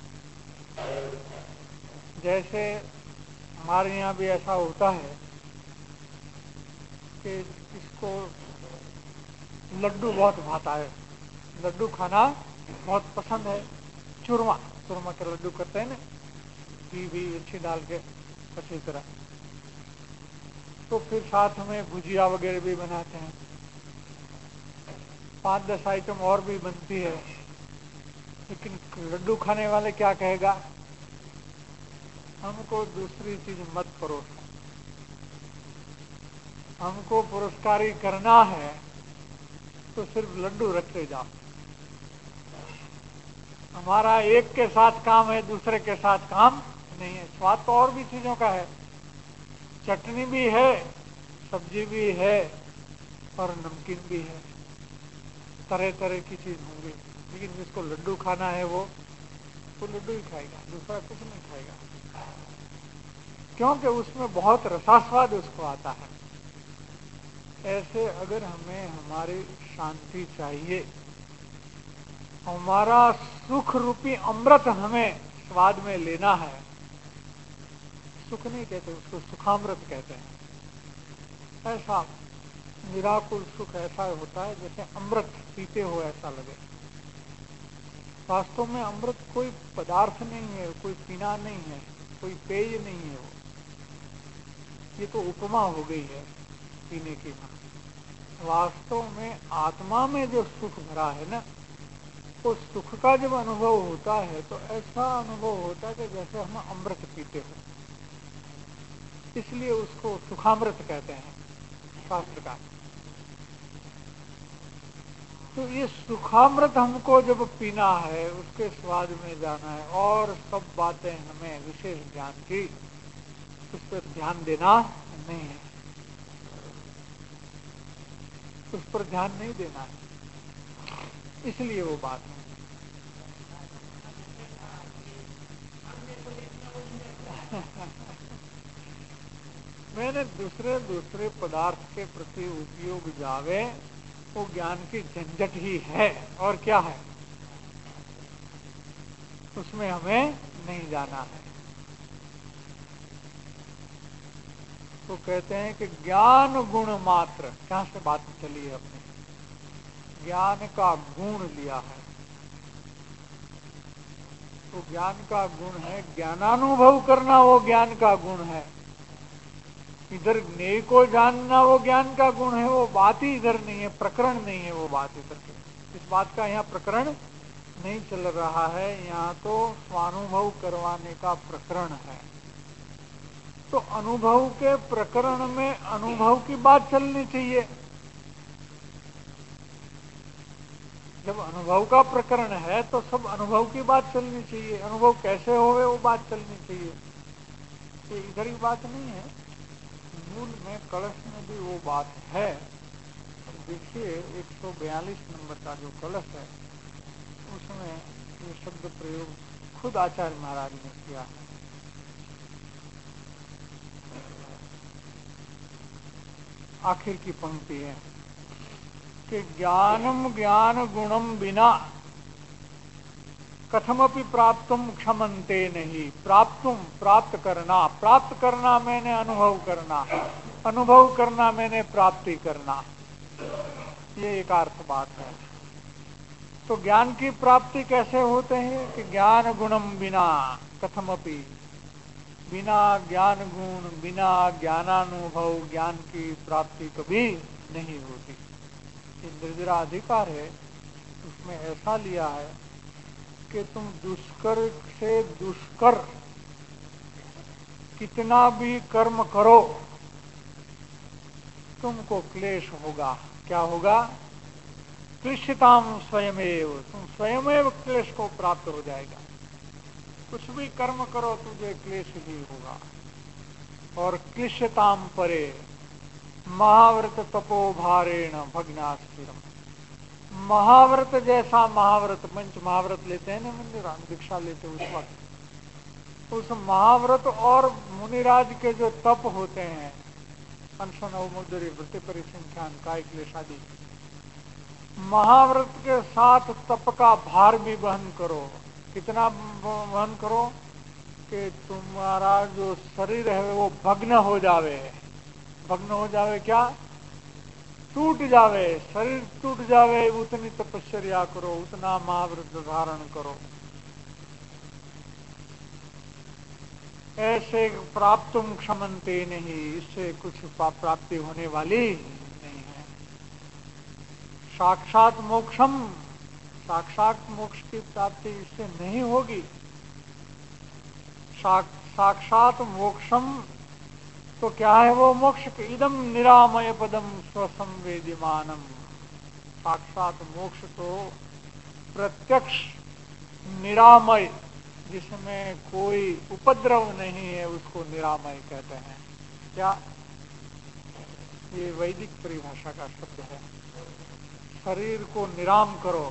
जैसे हमारे यहाँ भी ऐसा होता है कि इसको लड्डू बहुत भाता है, लड्डू खाना बहुत पसंद है। चूरमा, चूरमा के लड्डू करते हैं ना, घी भी अच्छी डाल के अच्छी तरह। तो फिर साथ में भुजिया वगैरह भी बनाते हैं, पांच दस आइटम और भी बनती है। लेकिन लड्डू खाने वाले क्या कहेगा, हमको दूसरी चीज मत परोसो, हमको पुरस्कारी करना है तो सिर्फ लड्डू रखते जाओ। हमारा एक के साथ काम है, दूसरे के साथ काम नहीं है। स्वाद तो और भी चीजों का है, चटनी भी है, सब्जी भी है और नमकीन भी है, तरह तरह की चीज होंगी। लेकिन जिसको लड्डू खाना है वो तो लड्डू ही खाएगा, दूसरा कुछ नहीं खाएगा, क्योंकि उसमें बहुत रसास्वाद उसको आता है। ऐसे अगर हमें हमारी शांति चाहिए, हमारा सुख रूपी अमृत हमें स्वाद में लेना है, सुख नहीं कहते उसको, सुखामृत कहते हैं। ऐसा निराकुल सुख ऐसा होता है जैसे अमृत पीते हो ऐसा लगे। वास्तव में अमृत कोई पदार्थ नहीं है, कोई पीना नहीं है, कोई पेय नहीं है वो, ये तो उपमा हो गई है पीने की। वास्तव में आत्मा में जो सुख भरा है ना, वो सुख का जब अनुभव होता है तो ऐसा अनुभव होता है कि जैसे हम अमृत पीते हो, इसलिए उसको सुखामृत कहते हैं शास्त्र का। तो ये सुखामृत हमको जब पीना है, उसके स्वाद में जाना है, और सब बातें हमें विशेष ज्ञान की, उस पर ध्यान देना नहीं है, उस पर ध्यान नहीं देना है, इसलिए वो बात है। मैंने दूसरे दूसरे पदार्थ के प्रति उपयोग जावे, वो ज्ञान की झंझट ही है और क्या है, उसमें हमें नहीं जाना है। तो कहते हैं कि ज्ञान गुण मात्र, क्या से बात चली है अपनी, ज्ञान का गुण लिया है, तो ज्ञान का गुण है ज्ञानानुभव करना, वो ज्ञान का गुण है। इधर ज्ञेय को जानना वो ज्ञान का गुण है, वो बात ही इधर नहीं है, प्रकरण नहीं है वो बात इधर की। इस बात का यहाँ प्रकरण नहीं चल रहा है, यहाँ तो स्वानुभव करवाने का प्रकरण है। तो अनुभव के प्रकरण में अनुभव की बात चलनी चाहिए। जब अनुभव का प्रकरण है तो सब अनुभव की बात चलनी चाहिए, अनुभव कैसे होवे वो बात चलनी चाहिए, ये इधर ही बात नहीं है। मूल में कलश में भी वो बात है। देखिए एक सौ बयालीस नंबर का जो कलश है उसमें ये शब्द प्रयोग खुद आचार्य महाराज ने किया है। आखिर की पंक्ति है कि ज्ञानम ज्ञान गुणम बिना कथमपि प्राप्तुम क्षमन्ते नहीं। प्राप्तुम प्राप्त करना, प्राप्त करना मैंने अनुभव करना, अनुभव करना मैंने प्राप्ति करना, ये एक अर्थ बात है। तो ज्ञान की प्राप्ति कैसे होते हैं कि ज्ञान गुणम बिना कथमपि, बिना ज्ञान गुण, बिना ज्ञानानुभव ज्ञान की प्राप्ति कभी नहीं होती। ये निर्जरा अधिकार है, उसमें ऐसा लिया है कि तुम दुष्कर से दुष्कर कितना भी कर्म करो तुमको क्लेश होगा। क्या होगा? क्लिश्यताम स्वयमेव, तुम स्वयमेव क्लेश को प्राप्त हो जाएगा। कुछ भी कर्म करो तुझे क्लेश ही होगा। और क्लिश्यताम परे महाव्रत तपो भारेण भग्नास्थिरम, महाव्रत जैसा महाव्रत, पंच महाव्रत लेते हैं ना मंदिर, दीक्षा लेते उस वक्त, उस महाव्रत और मुनिराज के जो तप होते हैं, अनशन अवमुदरी वृत्ति परिसंख्यान काय क्लेश आदि, महाव्रत के साथ तप का भार भी वहन करो। कितना वहन करो कि तुम्हारा जो शरीर है वो भग्न हो जावे। भग्न हो जावे क्या? टूट जावे, शरीर टूट जावे, उतनी तपस्या करो, उतना महाव्रत धारण करो। ऐसे प्राप्तुम क्षमन्ते नहीं, इससे कुछ प्राप्ति होने वाली नहीं है। साक्षात मोक्षम साक्षात मोक्ष की प्राप्ति इससे नहीं होगी। साक्षात मोक्षम तो क्या है वो मोक्ष? इदम निरामय पदम स्वसंवेदिमानम। साक्षात मोक्ष तो प्रत्यक्ष निरामय, जिसमें कोई उपद्रव नहीं है, उसको निरामय कहते हैं। क्या? ये वैदिक परिभाषा का शब्द है। शरीर को निराम करो।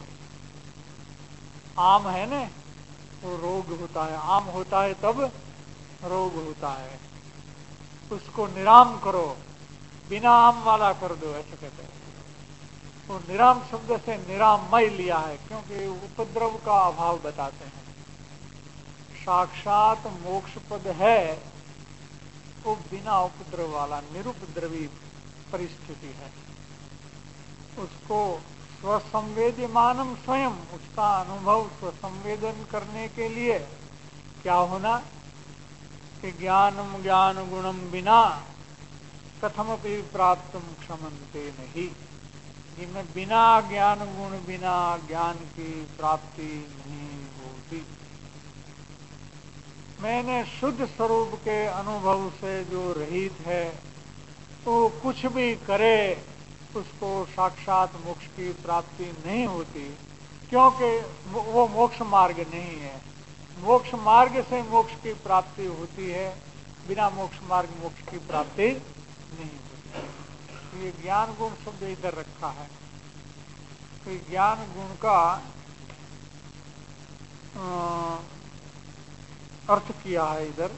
आम है ना, वो रोग होता है, आम होता है तब रोग होता है, उसको निराम करो, बिना आम वाला कर दो, ऐसे कहते हैं। तो निराम शब्द से निरामय लिया है, क्योंकि उपद्रव का अभाव बताते हैं। साक्षात मोक्ष पद है वो बिना उपद्रव वाला, निरुपद्रवी परिस्थिति है। उसको स्वसंवेदीमानम, स्वयं उसका अनुभव स्वसंवेदन करने के लिए क्या होना कि ज्ञानम ज्ञान गुणम बिना कथमपि प्राप्तुम क्षमन्ते नहीं। जिनमें बिना ज्ञान गुण, बिना ज्ञान की प्राप्ति नहीं होती। मैंने शुद्ध स्वरूप के अनुभव से जो रहित है, तो कुछ भी करे उसको साक्षात मोक्ष की प्राप्ति नहीं होती, क्योंकि वो मोक्ष मार्ग नहीं है। मोक्ष मार्ग से मोक्ष की प्राप्ति होती है, बिना मोक्ष मार्ग मोक्ष की प्राप्ति नहीं होती। ये ज्ञान गुण शब्द इधर रखा है। तो ज्ञान गुण का आ, अर्थ किया है इधर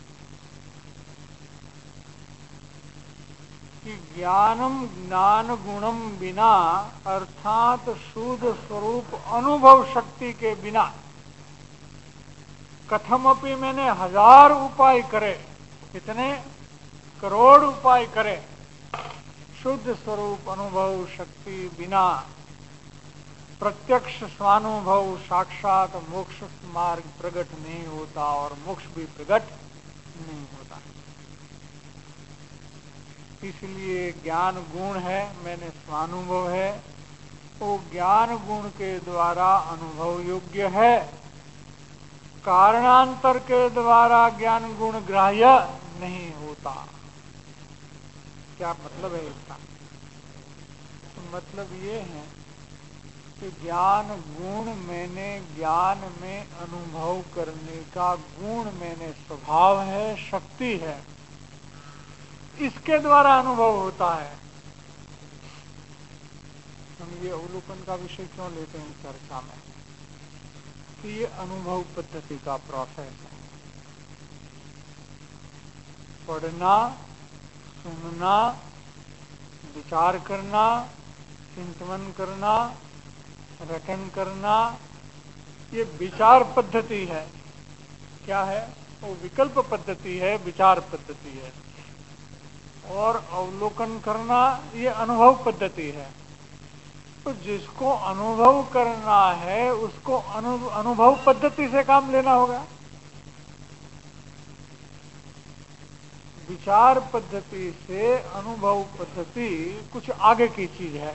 कि ज्ञानम ज्ञान गुणम बिना, अर्थात शुद्ध स्वरूप अनुभव शक्ति के बिना, कथमपि मैंने हजार उपाय करे, कितने करोड़ उपाय करे, शुद्ध स्वरूप अनुभव शक्ति बिना प्रत्यक्ष स्वानुभव साक्षात मोक्ष मार्ग प्रकट नहीं होता, और मोक्ष भी प्रकट नहीं होता। इसलिए ज्ञान गुण है, मैंने स्वानुभव है, वो ज्ञान गुण के द्वारा अनुभव योग्य है। कारणांतर के द्वारा ज्ञान गुण ग्राह्य नहीं होता। क्या मतलब है इसका? तो मतलब ये है कि ज्ञान गुण मैंने ज्ञान में अनुभव करने का गुण मैंने स्वभाव है, शक्ति है, इसके द्वारा अनुभव होता है। हम ये अवलोकन का विषय क्यों लेते हैं चर्चा में कि ये अनुभव पद्धति का प्रोसेस है। पढ़ना, सुनना, विचार करना, चिंतन करना, रटन करना, ये विचार पद्धति है। क्या है? वो विकल्प पद्धति है, विचार पद्धति है। और अवलोकन करना ये अनुभव पद्धति है। तो जिसको अनुभव करना है उसको अनु, अनुभव पद्धति से काम लेना होगा। विचार पद्धति से अनुभव पद्धति कुछ आगे की चीज है,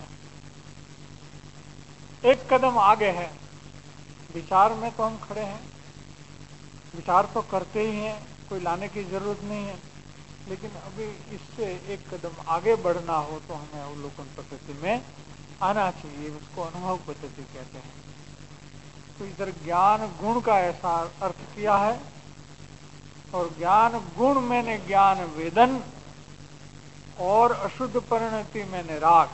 एक कदम आगे है। विचार में तो हम खड़े हैं, विचार तो करते ही हैं, कोई लाने की जरूरत नहीं है। लेकिन अभी इससे एक कदम आगे बढ़ना हो तो हमें अवलोकन पद्धति में आना चाहिए, उसको अनुभव पद्धति कहते हैं। तो इधर ज्ञान गुण का ऐसा अर्थ किया है। और ज्ञान गुण मैंने ज्ञान वेदन, और अशुद्ध परिणति मैंने राग,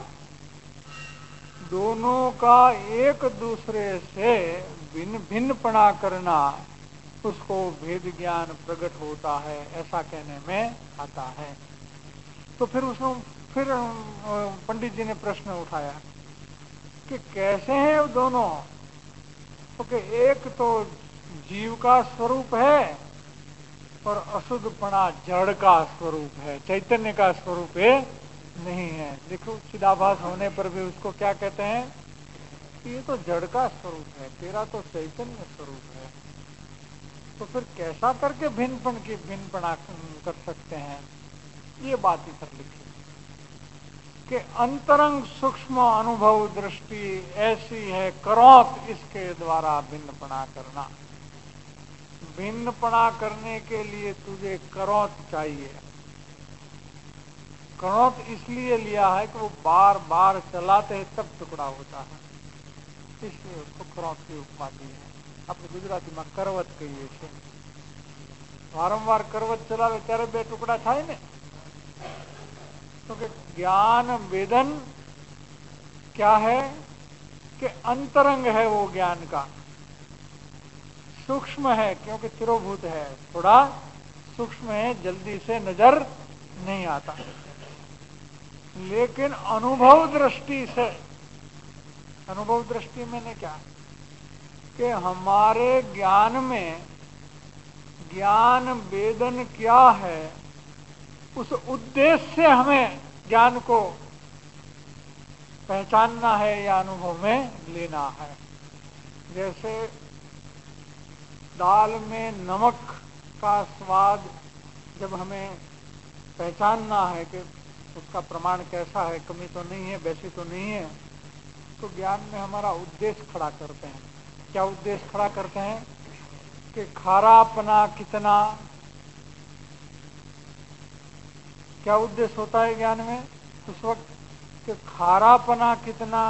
दोनों का एक दूसरे से भिन्न भिन्नपना करना, उसको भेद ज्ञान प्रकट होता है, ऐसा कहने में आता है। तो फिर उसमें फिर पंडित जी ने प्रश्न उठाया कि कैसे हैं वो दोनों? क्योंकि तो एक तो जीव का स्वरूप है और अशुद्धपना जड़ का स्वरूप है, चैतन्य का स्वरूप है नहीं है। देखो चिदाभास होने पर भी उसको क्या कहते हैं कि ये तो जड़ का स्वरूप है, तेरा तो चैतन्य स्वरूप है। तो फिर कैसा करके भिन्नपण की भिन्नपना कर सकते हैं? ये बात इधर लिखी। कि अंतरंग सूक्ष्म अनुभव दृष्टि ऐसी है करौत इसके द्वारा भिन्नपना करना। भिन्नपना करने के लिए तुझे करौत चाहिए। करौत इसलिए लिया है कि वो बार बार चलाते हैं तब टुकड़ा होता है, इसलिए उसको करौत की उपमा दी है। अपने गुजराती में करवत कहिए छे। वारंवार करवत चलावे त्यारे बे टुकड़ा थाय ने। तो कि ज्ञान वेदन क्या है कि अंतरंग है वो ज्ञान का, सूक्ष्म है क्योंकि तिरोभूत है, थोड़ा सूक्ष्म है, जल्दी से नजर नहीं आता। लेकिन अनुभव दृष्टि से, अनुभव दृष्टि मैंने क्या कि हमारे ज्ञान में ज्ञान वेदन क्या है, उस उद्देश्य से हमें ज्ञान को पहचानना है या अनुभव में लेना है। जैसे दाल में नमक का स्वाद जब हमें पहचानना है कि उसका प्रमाण कैसा है, कमी तो नहीं है, वैसी तो नहीं है, तो ज्ञान में हमारा उद्देश्य खड़ा करते हैं। क्या उद्देश्य खड़ा करते हैं कि खारापना कितना, क्या उद्देश्य होता है ज्ञान में उस वक्त कि खारापना कितना।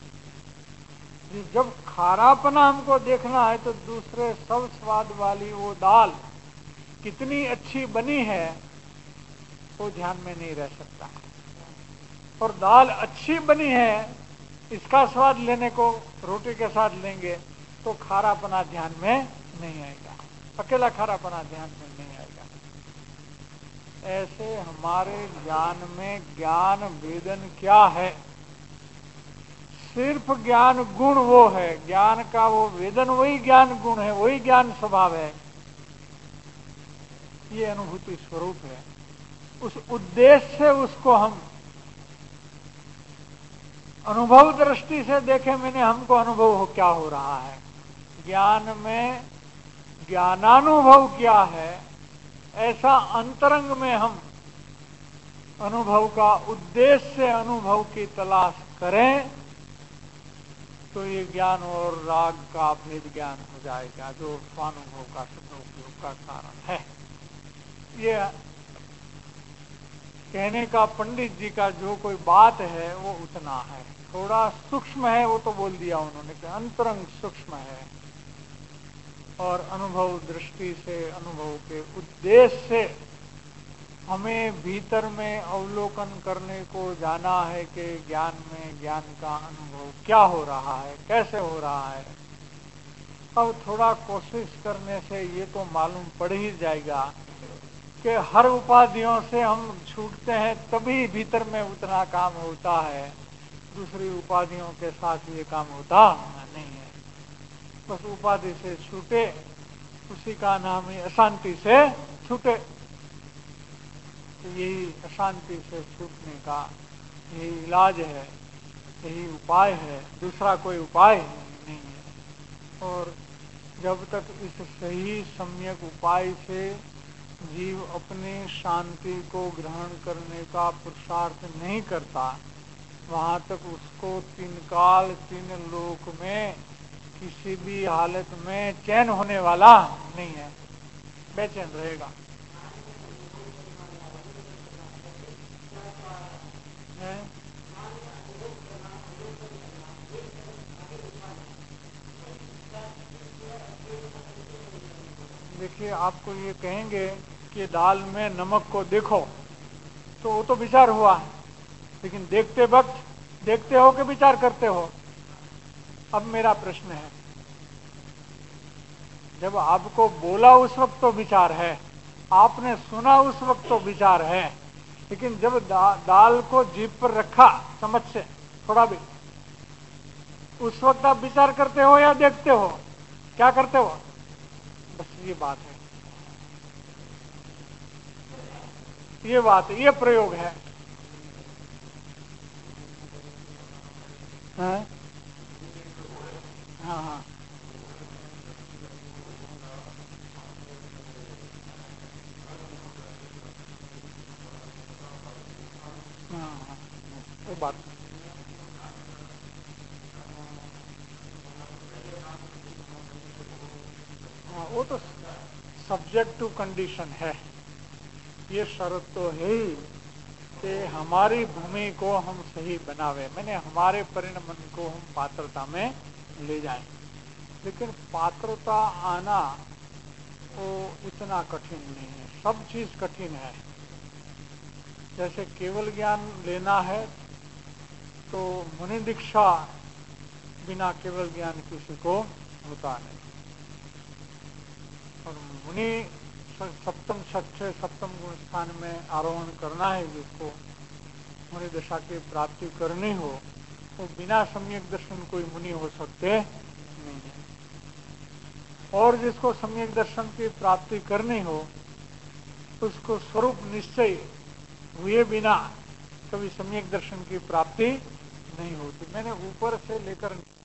जब खारापना हमको देखना है तो दूसरे सब स्वाद वाली वो दाल कितनी अच्छी बनी है वो ध्यान में नहीं रह सकता, और दाल अच्छी बनी है इसका स्वाद लेने को रोटी के साथ लेंगे तो खारापना ध्यान में नहीं आएगा, अकेला खारापना ध्यान में नहीं आएगा। ऐसे हमारे ज्ञान में ज्ञान वेदन क्या है, सिर्फ ज्ञान गुण वो है, ज्ञान का वो वेदन वही ज्ञान गुण है, वही ज्ञान स्वभाव है, ये अनुभूति स्वरूप है। उस उद्देश्य से उसको हम अनुभव दृष्टि से देखें, मैंने हमको अनुभव हो क्या हो रहा है, ज्ञान में ज्ञानानुभव क्या है, ऐसा अंतरंग में हम अनुभव का उद्देश्य से अनुभव की तलाश करें तो ये ज्ञान और राग का भेद ज्ञान हो जाएगा, जो स्वानुभव का सदुपयोग का कारण है। ये कहने का पंडित जी का जो कोई बात है वो उतना है, थोड़ा सूक्ष्म है वो तो बोल दिया उन्होंने कि अंतरंग सूक्ष्म है, और अनुभव दृष्टि से अनुभव के उद्देश्य से हमें भीतर में अवलोकन करने को जाना है कि ज्ञान में ज्ञान का अनुभव क्या हो रहा है, कैसे हो रहा है। अब थोड़ा कोशिश करने से ये तो मालूम पड़ ही जाएगा कि हर उपाधियों से हम छूटते हैं तभी भीतर में उतना काम होता है, दूसरी उपाधियों के साथ ये काम होता नहीं है। बस उपाधि से छूटे उसी का नाम ही अशांति से छूटे। तो यही अशांति से छूटने का यही इलाज है, यही उपाय है, दूसरा कोई उपाय नहीं है। और जब तक इस सही सम्यक उपाय से जीव अपने शांति को ग्रहण करने का पुरुषार्थ नहीं करता, वहां तक उसको तीन काल तीन लोक में किसी भी हालत में चैन होने वाला नहीं है, बेचैन रहेगा। देखिए, आपको ये कहेंगे कि दाल में नमक को देखो तो वो तो विचार हुआ, लेकिन देखते वक्त देखते हो कि विचार करते हो। अब मेरा प्रश्न है, जब आपको बोला उस वक्त तो विचार है, आपने सुना उस वक्त तो विचार है, लेकिन जब दा, दाल को जीभ पर रखा चम्मच से थोड़ा भी, उस वक्त आप विचार करते हो या देखते हो, क्या करते हो? बस ये बात है, ये बात है, ये प्रयोग है। हाँ हाँ हाँ बात। हाँ, वो तो सब्जेक्ट टू कंडीशन है, ये शर्त तो है ही कि हमारी भूमि को हम सही बनावे, मैंने हमारे परिणमन को हम पात्रता में ले जाएं। लेकिन पात्रता आना वो इतना कठिन नहीं है, सब चीज कठिन है। जैसे केवल ज्ञान लेना है तो मुनि दीक्षा बिना केवल ज्ञान किसी को होता नहीं। और मुनि सप्तम छठे सप्तम गुण स्थान में आरोहण करना है, जिसको मुनि दशा की प्राप्ति करनी हो, तो बिना सम्यक दर्शन कोई मुनि हो सकते नहीं है। और जिसको सम्यक दर्शन की प्राप्ति करनी हो, उसको स्वरूप निश्चय हुए बिना कभी सम्यक दर्शन की प्राप्ति नहीं होती। मैंने ऊपर से लेकर